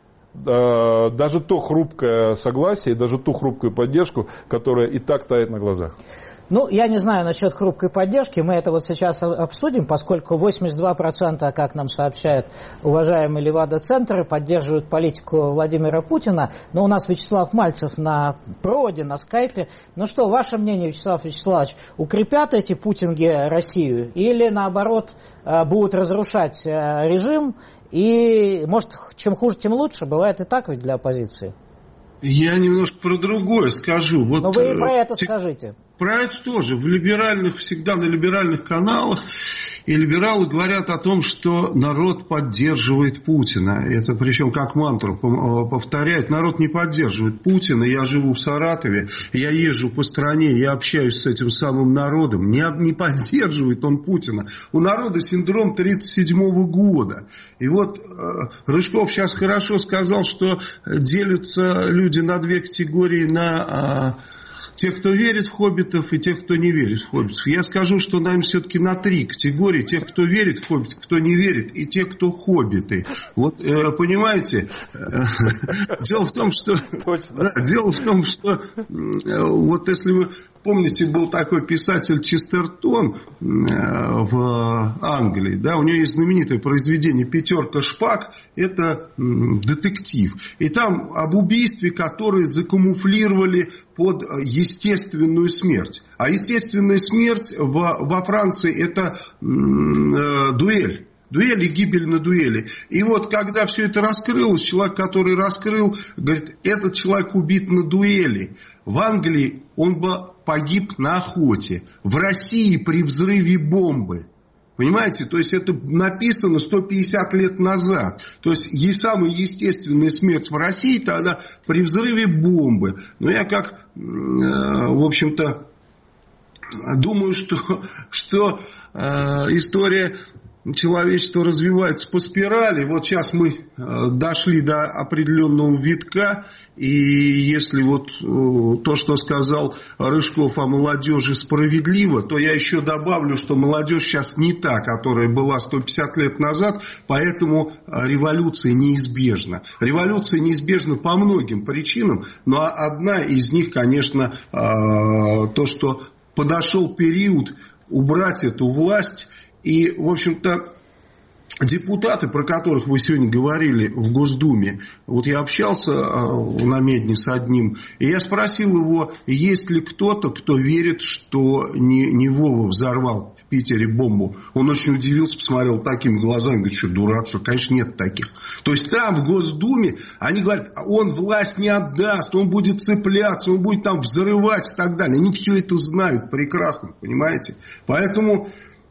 даже то хрупкое согласие, даже ту хрупкую поддержку, которая и так тает на глазах. Ну, я не знаю насчет хрупкой поддержки, мы это вот сейчас обсудим, поскольку восемьдесят два процента, как нам сообщает уважаемый Левада-центр, поддерживают политику Владимира Путина, но у нас Вячеслав Мальцев на проводе, на скайпе. Ну что, ваше мнение, Вячеслав Вячеславович, укрепят эти путинги Россию или, наоборот, будут разрушать режим и, может, чем хуже, тем лучше? Бывает и так ведь для оппозиции. Я немножко про другое скажу. Вот, но вы и про это те... скажите. Про это тоже. В либеральных, всегда на либеральных каналах и либералы говорят о том, что народ поддерживает Путина. Это причем как мантру повторяют. Народ не поддерживает Путина. Я живу в Саратове, я езжу по стране, я общаюсь с этим самым народом. Не, не поддерживает он Путина. У народа синдром тридцать седьмого года. И вот э, Рыжков сейчас хорошо сказал, что делятся люди на две категории, на... Э, те, кто верит в хоббитов, и те, кто не верит в хоббитов. Я скажу, что, наверное, все-таки на три категории. Те, кто верит в хоббитов, кто не верит, и те, кто хоббиты. Вот, э, понимаете, дело в том, что... Да, дело в том, что вот если вы помните, был такой писатель Честертон в Англии, да, у него есть знаменитое произведение «Пятерка шпаг», это детектив. И там об убийстве, которое закамуфлировали под естественную смерть. А естественная смерть во, во Франции это э, дуэль. Дуэль и гибель на дуэли. И вот когда все это раскрылось, человек, который раскрыл, говорит, этот человек убит на дуэли. В Англии он бы погиб на охоте. В России при взрыве бомбы. Понимаете, то есть это написано сто пятьдесят лет назад. То есть ей самая естественная смерть в России тогда при взрыве бомбы. Но я как, э, в общем-то, думаю, что, что э, история человечества развивается по спирали. Вот сейчас мы э, дошли до определенного витка. И если вот э, то, что сказал Рыжков о молодежи, справедливо, то я еще добавлю, что молодежь сейчас не та, которая была сто пятьдесят лет назад, поэтому революция неизбежна. Революция неизбежна по многим причинам, но одна из них, конечно, э, то, что подошел период убрать эту власть. И, в общем-то, депутаты, про которых вы сегодня говорили в Госдуме, вот я общался на Медне с одним, и я спросил его, есть ли кто-то, кто верит, что не, не Вова взорвал в Питере бомбу. Он очень удивился, посмотрел такими глазами, говорит, что дурак, что, конечно, нет таких. То есть там, в Госдуме, они говорят, он власть не отдаст, он будет цепляться, он будет там взрывать и так далее. Они все это знают прекрасно, понимаете? Поэтому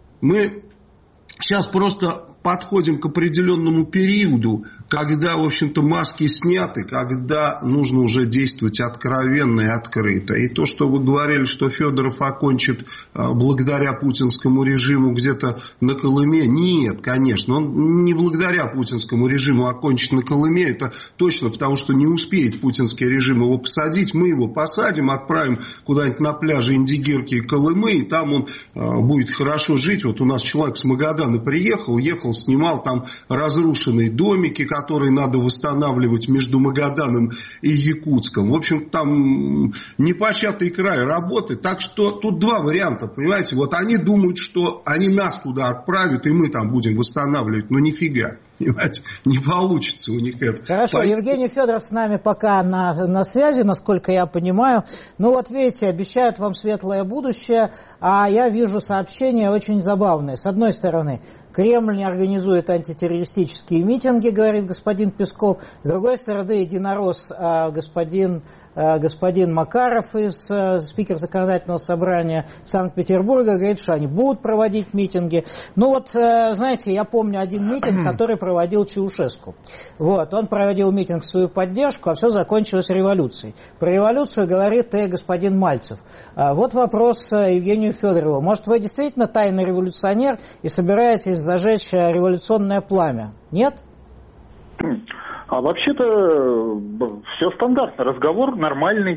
мы сейчас просто подходим к определенному периоду, когда, в общем-то, маски сняты, когда нужно уже действовать откровенно и открыто. И то, что вы говорили, что Федоров окончит благодаря путинскому режиму где-то на Колыме, нет, конечно, он не благодаря путинскому режиму окончит на Колыме, это точно, потому что не успеет путинский режим его посадить, мы его посадим, отправим куда-нибудь на пляже Индигирки и Колымы, и там он будет хорошо жить. Вот у нас человек с Магадана приехал, ехал, снимал там разрушенные домики, которые надо восстанавливать между Магаданом и Якутском. В общем, там непочатый край работы. Так что тут два варианта, понимаете. Вот они думают, что они нас туда отправят, и мы там будем восстанавливать. Но нифига. Понимаете, не получится у них это. Хорошо, Поэтому... Евгений Федоров с нами пока на, на связи, насколько я понимаю. Ну вот видите, обещают вам светлое будущее, а я вижу сообщения очень забавные. С одной стороны, Кремль не организует антитеррористические митинги, говорит господин Песков. С другой стороны, единорос господин... господин Макаров, из, спикер законодательного собрания Санкт-Петербурга, говорит, что они будут проводить митинги. Ну вот, знаете, я помню один митинг, который проводил Чаушеску. Вот, он проводил митинг в свою поддержку, а все закончилось революцией. Про революцию говорит и господин Мальцев. Вот вопрос Евгению Федорову. Может, вы действительно тайный революционер и собираетесь зажечь революционное пламя? Нет? А вообще-то все стандартно, разговор нормальный.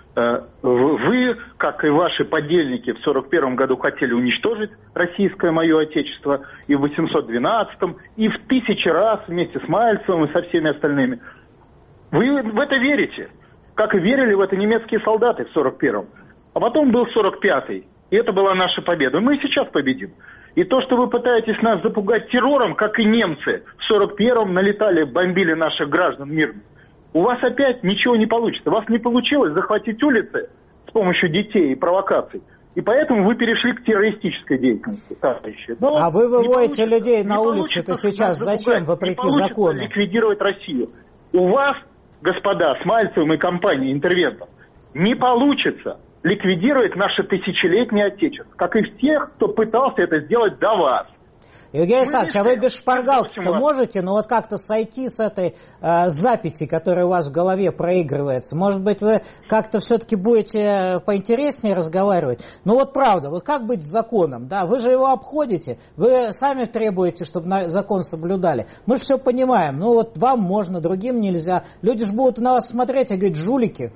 Вы, как и ваши подельники, в сорок первом году хотели уничтожить российское мое отечество, и в восемьсот двенадцатом, и в тысячи раз вместе с Мальцевым и со всеми остальными. Вы в это верите, как и верили в это немецкие солдаты в сорок первом. А потом был сорок пятый, и это была наша победа. Мы и сейчас победим. И то, что вы пытаетесь нас запугать террором, как и немцы в сорок первом налетали, бомбили наших граждан мирно, у вас опять ничего не получится. У вас не получилось захватить улицы с помощью детей и провокаций. И поэтому вы перешли к террористической деятельности, товарищи. Но а вы выводите людей на улицы, это сейчас зачем, вопреки закону? Ликвидировать Россию. У вас, господа, с Мальцевым и компанией интервентов, не получится ликвидировать наше тысячелетнее отечество, как и всех, кто пытался это сделать до вас. Евгений Александрович, а вы без шпаргалки-то можете, ну вот как-то сойти с этой э, записи, которая у вас в голове проигрывается? Может быть, вы как-то все-таки будете поинтереснее разговаривать? Ну вот правда, вот как быть с законом? Да, вы же его обходите, вы сами требуете, чтобы на закон соблюдали. Мы же все понимаем, ну вот вам можно, другим нельзя. Люди же будут на вас смотреть и говорить, жулики.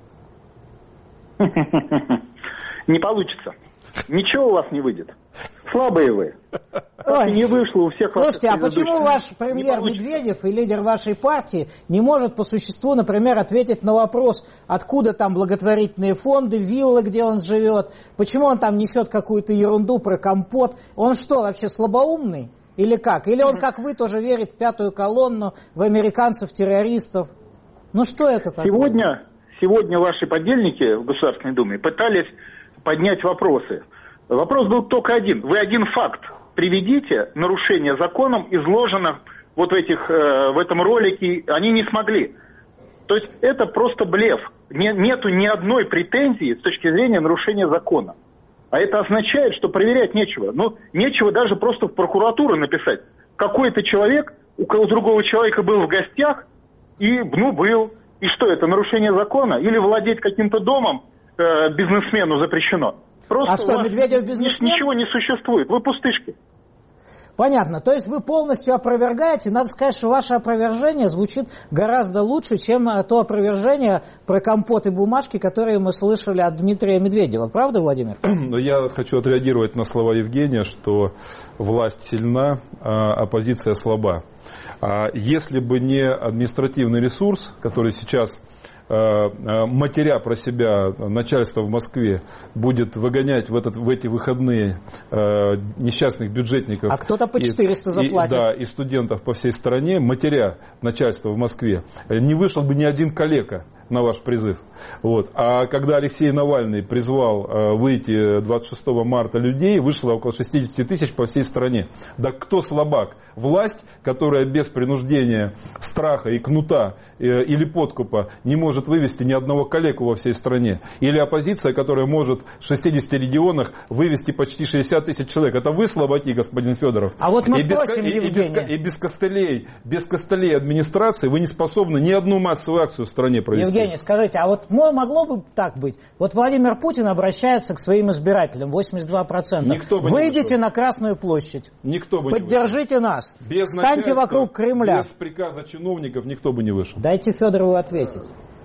Не получится. Ничего у вас не выйдет. Слабые вы. как Ой. и не вышло у всех. Слушайте, а почему ваш премьер Медведев и лидер вашей партии не может по существу, например, ответить на вопрос, откуда там благотворительные фонды, виллы, где он живет, почему он там несет какую-то ерунду про компот? Он что, вообще слабоумный? Или как? Или он, как вы, тоже верит в пятую колонну, в американцев, террористов? Ну что это такое? Сегодня, сегодня ваши подельники в Государственной Думе пытались поднять вопросы. Вопрос был только один. Вы один факт приведите, нарушение законом, изложено вот в, этих, э, в этом ролике, они не смогли. То есть это просто блеф. Не, нету ни одной претензии с точки зрения нарушения закона. А это означает, что проверять нечего. Ну, нечего даже просто в прокуратуру написать. Какой-то человек у другого человека был в гостях, и, ну, был. И что, это нарушение закона? Или владеть каким-то домом э, бизнесмену запрещено? Просто а что, Медведев бизнесмен? Ничего не существует. Вы пустышки. Понятно. То есть вы полностью опровергаете. Надо сказать, что ваше опровержение звучит гораздо лучше, чем то опровержение про компот и бумажки, которые мы слышали от Дмитрия Медведева. Правда, Владимир? Я хочу отреагировать на слова Евгения, что власть сильна, а оппозиция слаба. Если бы не административный ресурс, который сейчас, матеря про себя начальство в Москве, будет выгонять в, этот, в эти выходные несчастных бюджетников. А кто-то по четыреста и, заплатит. И, да, и студентов по всей стране, матеря начальство в Москве, не вышел бы ни один калека на ваш призыв. Вот. А когда Алексей Навальный призвал выйти двадцать шестого марта людей, вышло около шестьдесят тысяч по всей стране. Да кто слабак? Власть, которая без принуждения, страха и кнута или подкупа не может вывести ни одного калеку во всей стране. Или оппозиция, которая может в шестидесяти регионах вывести почти шестьдесят тысяч человек. Это вы слабаки, господин Федоров. А вот мы и спросим без, Евгения. И без, и без костылей, без костылей администрации вы не способны ни одну массовую акцию в стране провести. Евгений, скажите, а вот могло бы так быть? Вот Владимир Путин обращается к своим избирателям, восемьдесят два процента. Никто бы Выйдите на Красную площадь. Никто бы Поддержите не нас. Без Встаньте вокруг Кремля. Без приказа чиновников никто бы не вышел. Дайте Федорову ответить.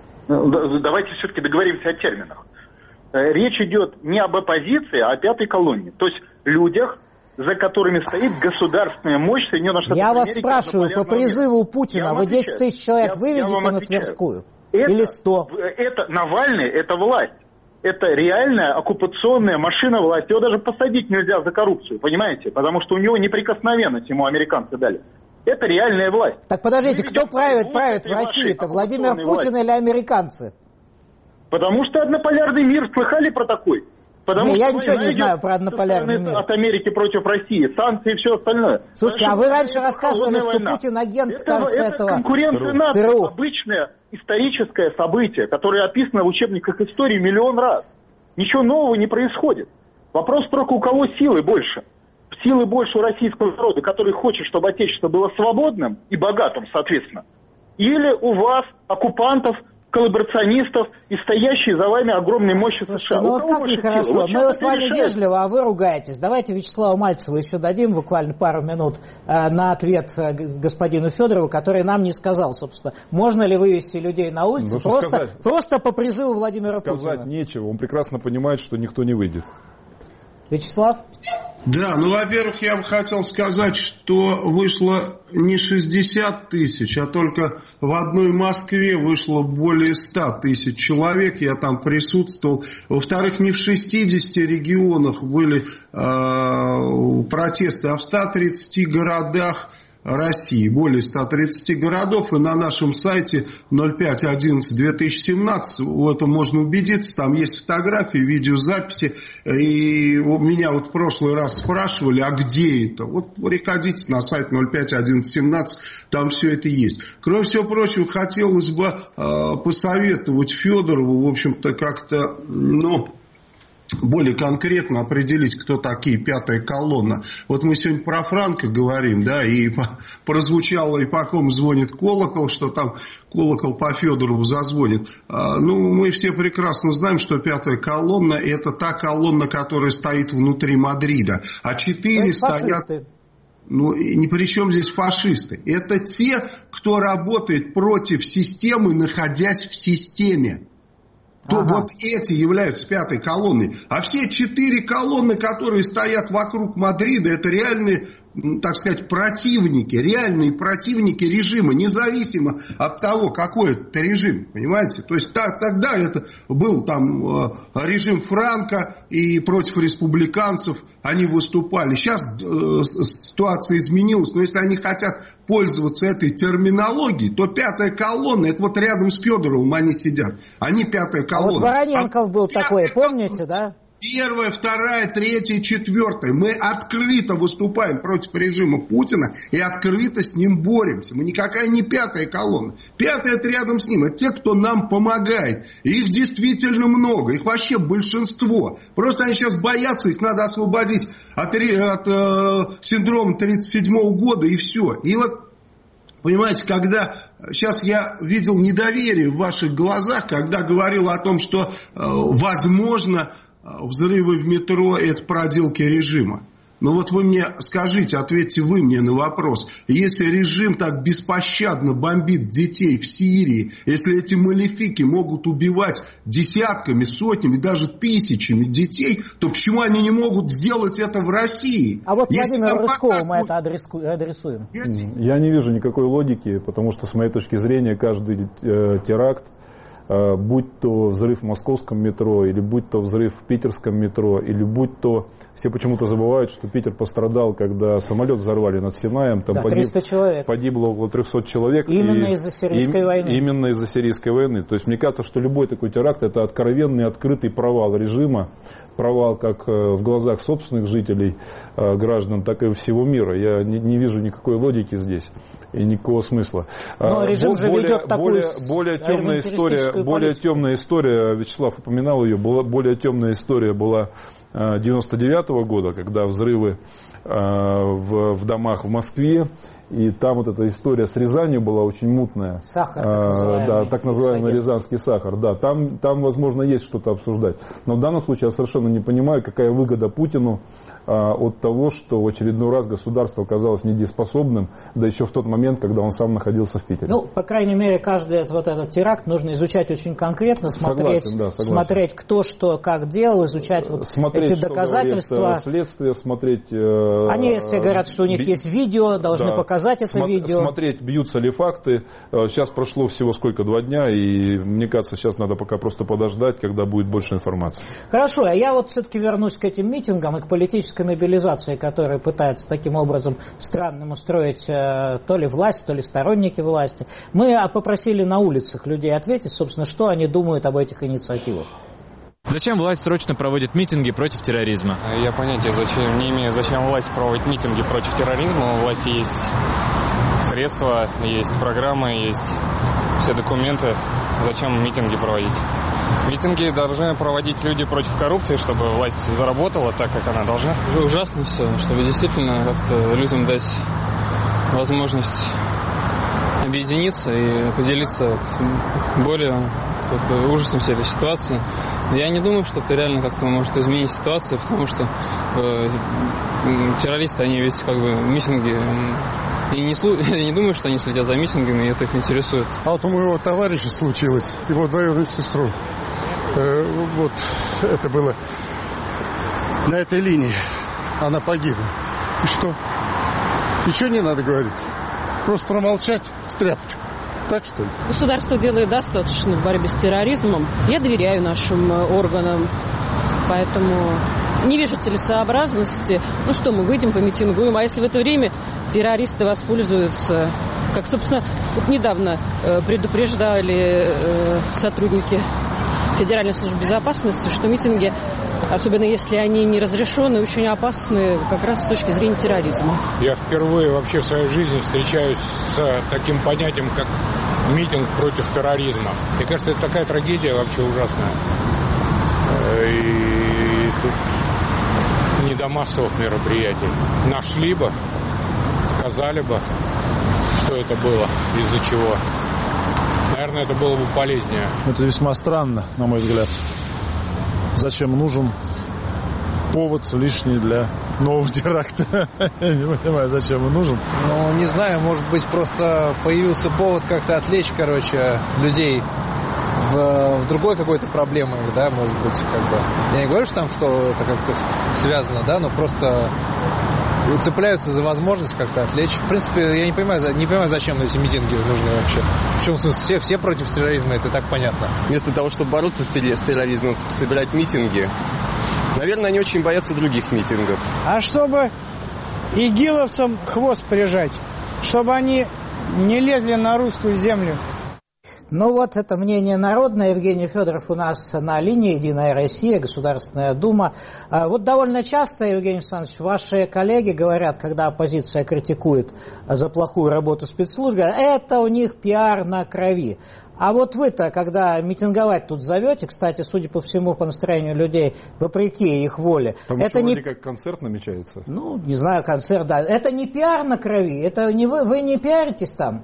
Давайте все-таки договоримся о терминах. Речь идет не об оппозиции, а о пятой колонне. То есть людях, за которыми стоит государственная мощь Соединенных Штатов Я Америки. вас спрашиваю, по призыву Путина вы десять тысяч человек я, выведете я на Тверскую? Это, Или сто? Это Навальный, это власть. Это реальная оккупационная машина власти. Его даже посадить нельзя за коррупцию, понимаете? Потому что у него неприкосновенность ему американцы дали. Это реальная власть. Так подождите, Мы кто правит, правит в России-то? Владимир Путин власти. Или американцы? Потому что однополярный мир. Слыхали про такой? Потому не, что я ничего не знаю про однополярный мир. От Америки против России, санкции и все остальное. Слушайте, а вы раньше рассказывали, что война. Путин агент, это, кажется, это этого конкуренция наций, обычное историческое событие, которое описано в учебниках истории миллион раз. Ничего нового не происходит. Вопрос только у кого силы больше. Силы больше у российского народа, который хочет, чтобы Отечество было свободным и богатым, соответственно. Или у вас, оккупантов, коллаборационистов и стоящие за вами огромной мощи США. Ну вот как нехорошо. Вот мы с вами решает. Вежливо, а вы ругаетесь. Давайте Вячеславу Мальцеву еще дадим буквально пару минут э, на ответ э, господину Федорову, который нам не сказал, собственно, можно ли вывести людей на улицу ну, просто, просто по призыву Владимира сказать Путина. Сказать нечего. Он прекрасно понимает, что никто не выйдет. Вячеслав? Да, ну, во-первых, я бы хотел сказать, что вышло не шестьдесят тысяч, а только в одной Москве вышло более ста тысяч человек, я там присутствовал. Во-вторых, не в шестидесяти регионах были э, протесты, а в ста тридцати городах России, более ста тридцати городов, и на нашем сайте ноль пять одиннадцать две тысячи семнадцать, в этом можно убедиться, там есть фотографии, видеозаписи, и меня вот в прошлый раз спрашивали, а где это? Вот переходите на сайт ноль пять одиннадцать семнадцать, там все это есть. Кроме всего прочего, хотелось бы э, посоветовать Федорову, в общем-то, как-то, ну... более конкретно определить, кто такие пятая колонна. Вот мы сегодня про Франко говорим, да, и прозвучало, и по ком звонит колокол, что там колокол по Федорову зазвонит. А, ну, мы все прекрасно знаем, что пятая колонна — это та колонна, которая стоит внутри Мадрида. А четыре стоят... Ну, ни при чем здесь фашисты. Это те, кто работает против системы, находясь в системе. То ага. Вот эти являются пятой колонной. А все четыре колонны, которые стоят вокруг Мадрида, это реальные так сказать, противники, реальные противники режима, независимо от того, какой это режим, понимаете? То есть так, тогда это был там э, режим Франко, и против республиканцев они выступали. Сейчас э, ситуация изменилась, но если они хотят пользоваться этой терминологией, то пятая колонна, это вот рядом с Федоровым они сидят. Они пятая колонна. А вот Вороненков а был такой, помните, да? Первая, вторая, третья, четвертая. Мы открыто выступаем против режима Путина и открыто с ним боремся. Мы никакая не пятая колонна. Пятая — это рядом с ним. Это те, кто нам помогает. И их действительно много. Их вообще большинство. Просто они сейчас боятся, их надо освободить от, от э, синдрома тридцать седьмого года и все. И вот, понимаете, когда сейчас я видел недоверие в ваших глазах, когда говорил о том, что э, возможно взрывы в метро — это проделки режима. Но вот вы мне скажите, ответьте вы мне на вопрос. Если режим так беспощадно бомбит детей в Сирии, если эти малефики могут убивать десятками, сотнями, даже тысячами детей, то почему они не могут сделать это в России? А вот если Владимиру Рыжкову показ... мы это адресуем. Если... Я не вижу никакой логики, потому что, с моей точки зрения, каждый э, теракт, будь то взрыв в московском метро, или будь то взрыв в питерском метро, или будь то... Все почему-то забывают, что Питер пострадал, когда самолет взорвали над Синаем. Там да, погиб, триста человек. Погибло около трехсот человек. Именно и, из-за сирийской и, войны. Именно из-за сирийской войны. То есть мне кажется, что любой такой теракт — это откровенный, открытый провал режима. Провал как в глазах собственных жителей, граждан, так и всего мира. Я не, не вижу никакой логики здесь и никакого смысла. Но режим более, же ведет такую более, более темная история, более темная история, Вячеслав упоминал ее, была, более темная история была девяносто девятого года, когда взрывы в, в домах в Москве, и там вот эта история с Рязанью была очень мутная. Сахар, так называемый. Да, так называемый рязанский сахар. Да, там, там, возможно, есть что-то обсуждать. Но в данном случае я совершенно не понимаю, какая выгода Путину а, от того, что в очередной раз государство оказалось недееспособным, да еще в тот момент, когда он сам находился в Питере. Ну, по крайней мере, каждый вот этот теракт нужно изучать очень конкретно, смотреть, согласен, да, согласен. Смотреть, кто что как делал, изучать вот смотреть, эти доказательства. Следствие, смотреть... Э, Они, если говорят, что у них би... есть видео, должны да. показать это Смо- видео. Смотреть, бьются ли факты. Сейчас прошло всего сколько, два дня, и мне кажется, сейчас надо пока просто подождать, когда будет больше информации. Хорошо, а я вот все-таки вернусь к этим митингам и к политической мобилизации, которая пытается таким образом странным устроить э, то ли власть, то ли сторонники власти. Мы попросили на улицах людей ответить, собственно, что они думают об этих инициативах. Зачем власть срочно проводит митинги против терроризма? Я понятия зачем, не имею, зачем власть проводит митинги против терроризма. У власти есть средства, есть программы, есть все документы. Зачем митинги проводить? Митинги должны проводить люди против коррупции, чтобы власть заработала так, как она должна. Уже ужасно все, чтобы действительно как-то людям дать возможность объединиться и поделиться вот более вот, ужасом всей этой ситуации. Я не думаю, что это реально как-то может изменить ситуацию, потому что э, террористы, они ведь как бы митинги, и не, слу... я не думаю, что они следят за митингами, и это их интересует. А вот у моего товарища случилось, его двоюродную сестру, э, вот это было на этой линии, она погибла. И что? Ничего не надо говорить. Просто промолчать в тряпочку. Так что ли? Государство делает достаточно в борьбе с терроризмом. Я доверяю нашим органам, поэтому не вижу целесообразности. Ну что, мы выйдем, помитингуем, а если в это время террористы воспользуются, как, собственно, вот недавно предупреждали сотрудники Федеральной службы безопасности, что митинги, особенно если они не разрешены, очень опасны как раз с точки зрения терроризма. Я впервые вообще в своей жизни встречаюсь с таким понятием, как митинг против терроризма. Мне кажется, это такая трагедия вообще ужасная. И тут не до массовых мероприятий. Нашли бы, сказали бы, что это было, из-за чего. Наверное, это было бы полезнее. Это весьма странно, на мой взгляд. Зачем нужен повод лишний для нового теракта? Я не понимаю, зачем он нужен. Ну, не знаю, может быть, просто появился повод как-то отвлечь, короче, людей в, в другой какой-то проблемой, да, может быть, как бы. Я не говорю, что там что это как-то связано, да, но просто цепляются за возможность как-то отвлечь. В принципе, я не понимаю, не понимаю, зачем эти митинги нужны вообще. В чем смысл? Все, все против терроризма, это так понятно. Вместо того, чтобы бороться с терроризмом, собирать митинги, наверное, они очень боятся других митингов. А чтобы игиловцам хвост прижать, чтобы они не лезли на русскую землю. Ну вот это мнение народное. Евгений Федоров у нас на линии. Единая Россия, Государственная Дума. Вот довольно часто, Евгений Александрович, ваши коллеги говорят, когда оппозиция критикует за плохую работу спецслужб, это у них пиар на крови. А вот вы-то, когда митинговать тут зовете, кстати, судя по всему, по настроению людей, вопреки их воле. Там это не как концерт намечается? Ну, не знаю, концерт, да. Это не пиар на крови, это не вы, вы не пиаритесь там?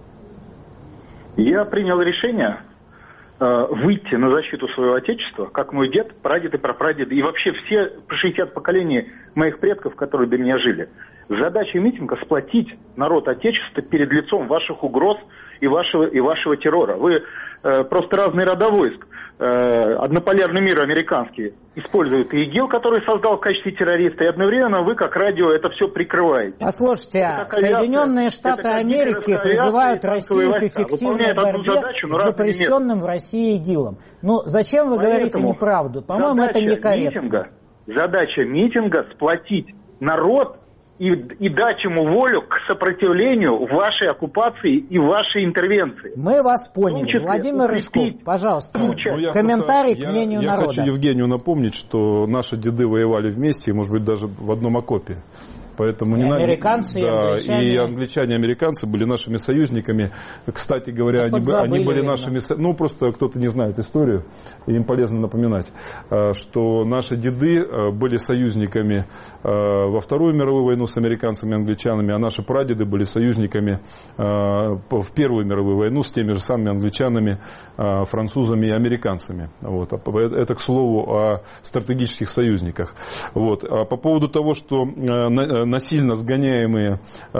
Я принял решение э, выйти на защиту своего отечества, как мой дед, прадед и прапрадед, и вообще все шестьдесят поколений моих предков, которые до меня жили. Задача митинга – сплотить народ отечества перед лицом ваших угроз и вашего, и вашего террора. Вы э, просто разные рода войск. Э, однополярный мир американский использует ИГИЛ, который создал в качестве террориста, и одновременно вы, как радио, это все прикрываете. Послушайте, Соединенные Штаты Америки призывают Россию к эффективной борьбе задачу, с запрещенным в России ИГИЛом. Ну, зачем вы Поэтому говорите неправду? По-моему, это некорректно. Митинга, задача митинга – сплотить народ и, и дать ему волю к сопротивлению вашей оккупации и вашей интервенции. Мы вас поняли. Владимир Рыжков, пожалуйста, ну, комментарий просто, к мнению я, народа. Я хочу Евгению напомнить, что наши деды воевали вместе, и, может быть, даже в одном окопе. Поэтому и не американцы, надо, и да, англичане. И англичане, и американцы были нашими союзниками. Кстати говоря, они, они были видно. нашими... Ну, просто кто-то не знает историю, и им полезно напоминать, что наши деды были союзниками во Вторую мировую войну с американцами и англичанами, а наши прадеды были союзниками в Первую мировую войну с теми же самыми англичанами, французами и американцами. Вот. Это, к слову, о стратегических союзниках. Вот. А по поводу того, что насильно сгоняемые э,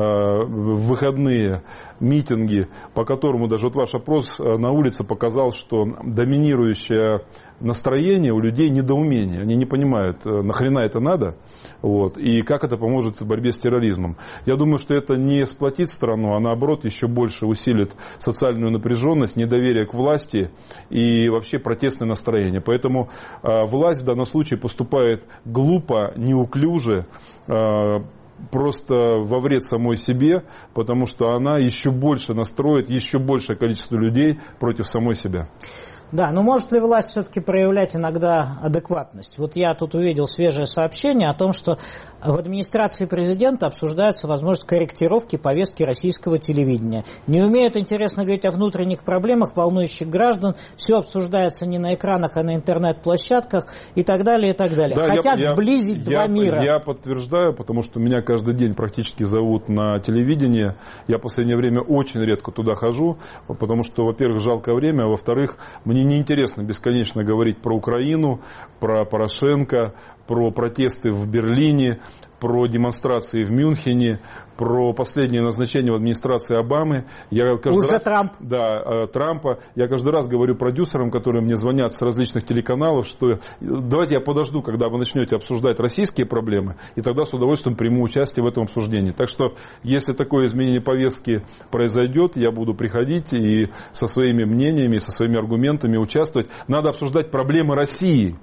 в выходные митинги, по которому даже вот ваш опрос на улице показал, что доминирующее настроение у людей недоумение. Они не понимают, нахрена это надо, вот, и как это поможет в борьбе с терроризмом. Я думаю, что это не сплотит страну, а наоборот еще больше усилит социальную напряженность, недоверие к власти и вообще протестное настроение. Поэтому э, власть в данном случае поступает глупо, неуклюже, э, просто во вред самой себе, потому что она еще больше настроит еще большее количество людей против самой себя. Да, но может ли власть все-таки проявлять иногда адекватность? Вот я тут увидел свежее сообщение о том, что в администрации президента обсуждается возможность корректировки повестки российского телевидения. Не умеют, интересно, говорить о внутренних проблемах, волнующих граждан. Все обсуждается не на экранах, а на интернет-площадках и так далее, и так далее. Да, Хотят я, сблизить я, два я, мира. Я подтверждаю, потому что меня каждый день практически зовут на телевидение. Я в последнее время очень редко туда хожу, потому что, во-первых, жалко время, а во-вторых, мне неинтересно бесконечно говорить про Украину, про Порошенко, про протесты в Берлине, про демонстрации в Мюнхене, про последнее назначение в администрации Обамы. Я каждый Уже раз, Трамп. Да, Трампа. Я каждый раз говорю продюсерам, которые мне звонят с различных телеканалов, что давайте я подожду, когда вы начнете обсуждать российские проблемы, и тогда с удовольствием приму участие в этом обсуждении. Так что, если такое изменение повестки произойдет, я буду приходить и со своими мнениями, со своими аргументами участвовать. Надо обсуждать проблемы России,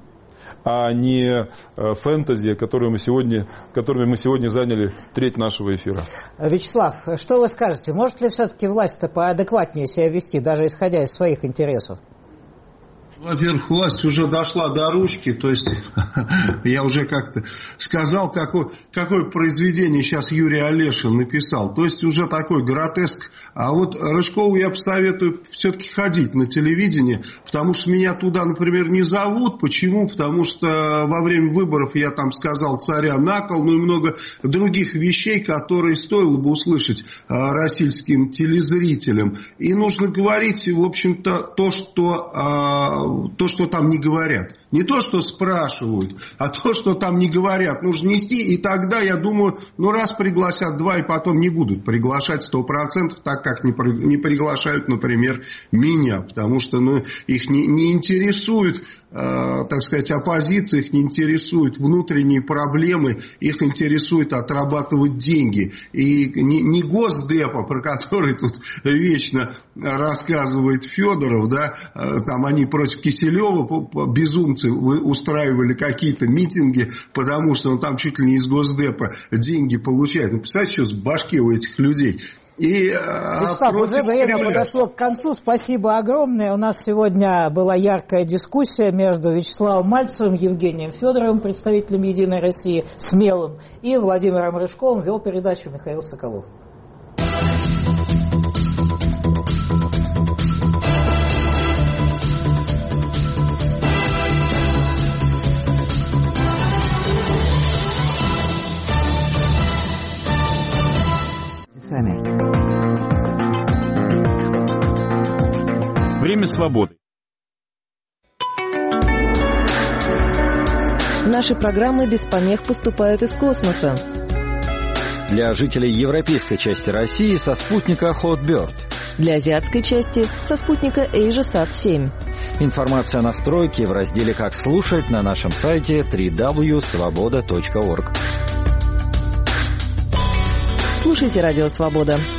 а не фэнтези, которые мы сегодня, которыми мы сегодня заняли треть нашего эфира. Вячеслав, что вы скажете? Может ли все-таки власть-то поадекватнее себя вести, даже исходя из своих интересов? Во-первых, власть уже дошла до ручки, то есть я уже как-то сказал, какое, какое произведение сейчас Юрий Олешин написал. То есть уже такой гротеск. А вот Рыжкову я посоветую все-таки ходить на телевидение, потому что меня туда, например, не зовут. Почему? Потому что во время выборов я там сказал царя на кол, ну и много других вещей, которые стоило бы услышать российским телезрителям. И нужно говорить, в общем-то, то, что... то, что там не говорят. Не то, что спрашивают, а то, что там не говорят. Нужно нести, и тогда, я думаю, ну раз пригласят два, и потом не будут приглашать сто процентов, так как не, при, не приглашают, например, меня. Потому что ну, их не, не интересует, э, так сказать, оппозиция, их не интересует внутренние проблемы, их интересует отрабатывать деньги. И не, не Госдепа, про который тут вечно рассказывает Федоров, да, э, там они против Киселева, безумцы, вы устраивали какие-то митинги, потому что он там чуть ли не из Госдепа деньги получает. Ну, представляете, что с башки у этих людей. И, Вячеслав, уже время подошло к концу. Спасибо огромное. У нас сегодня была яркая дискуссия между Вячеславом Мальцевым, Евгением Федоровым, представителем «Единой России», смелым, и Владимиром Рыжковым. Вел передачу Михаил Соколов. Время свободы. Наши программы без помех поступают из космоса. Для жителей европейской части России со спутника Hotbird. Для азиатской части со спутника AsiaSat семь. Информация о настройке в разделе «Как слушать» на нашем сайте дабл-ю дабл ю дабл ю точка свобода точка орг. Слушайте «Радио Свобода».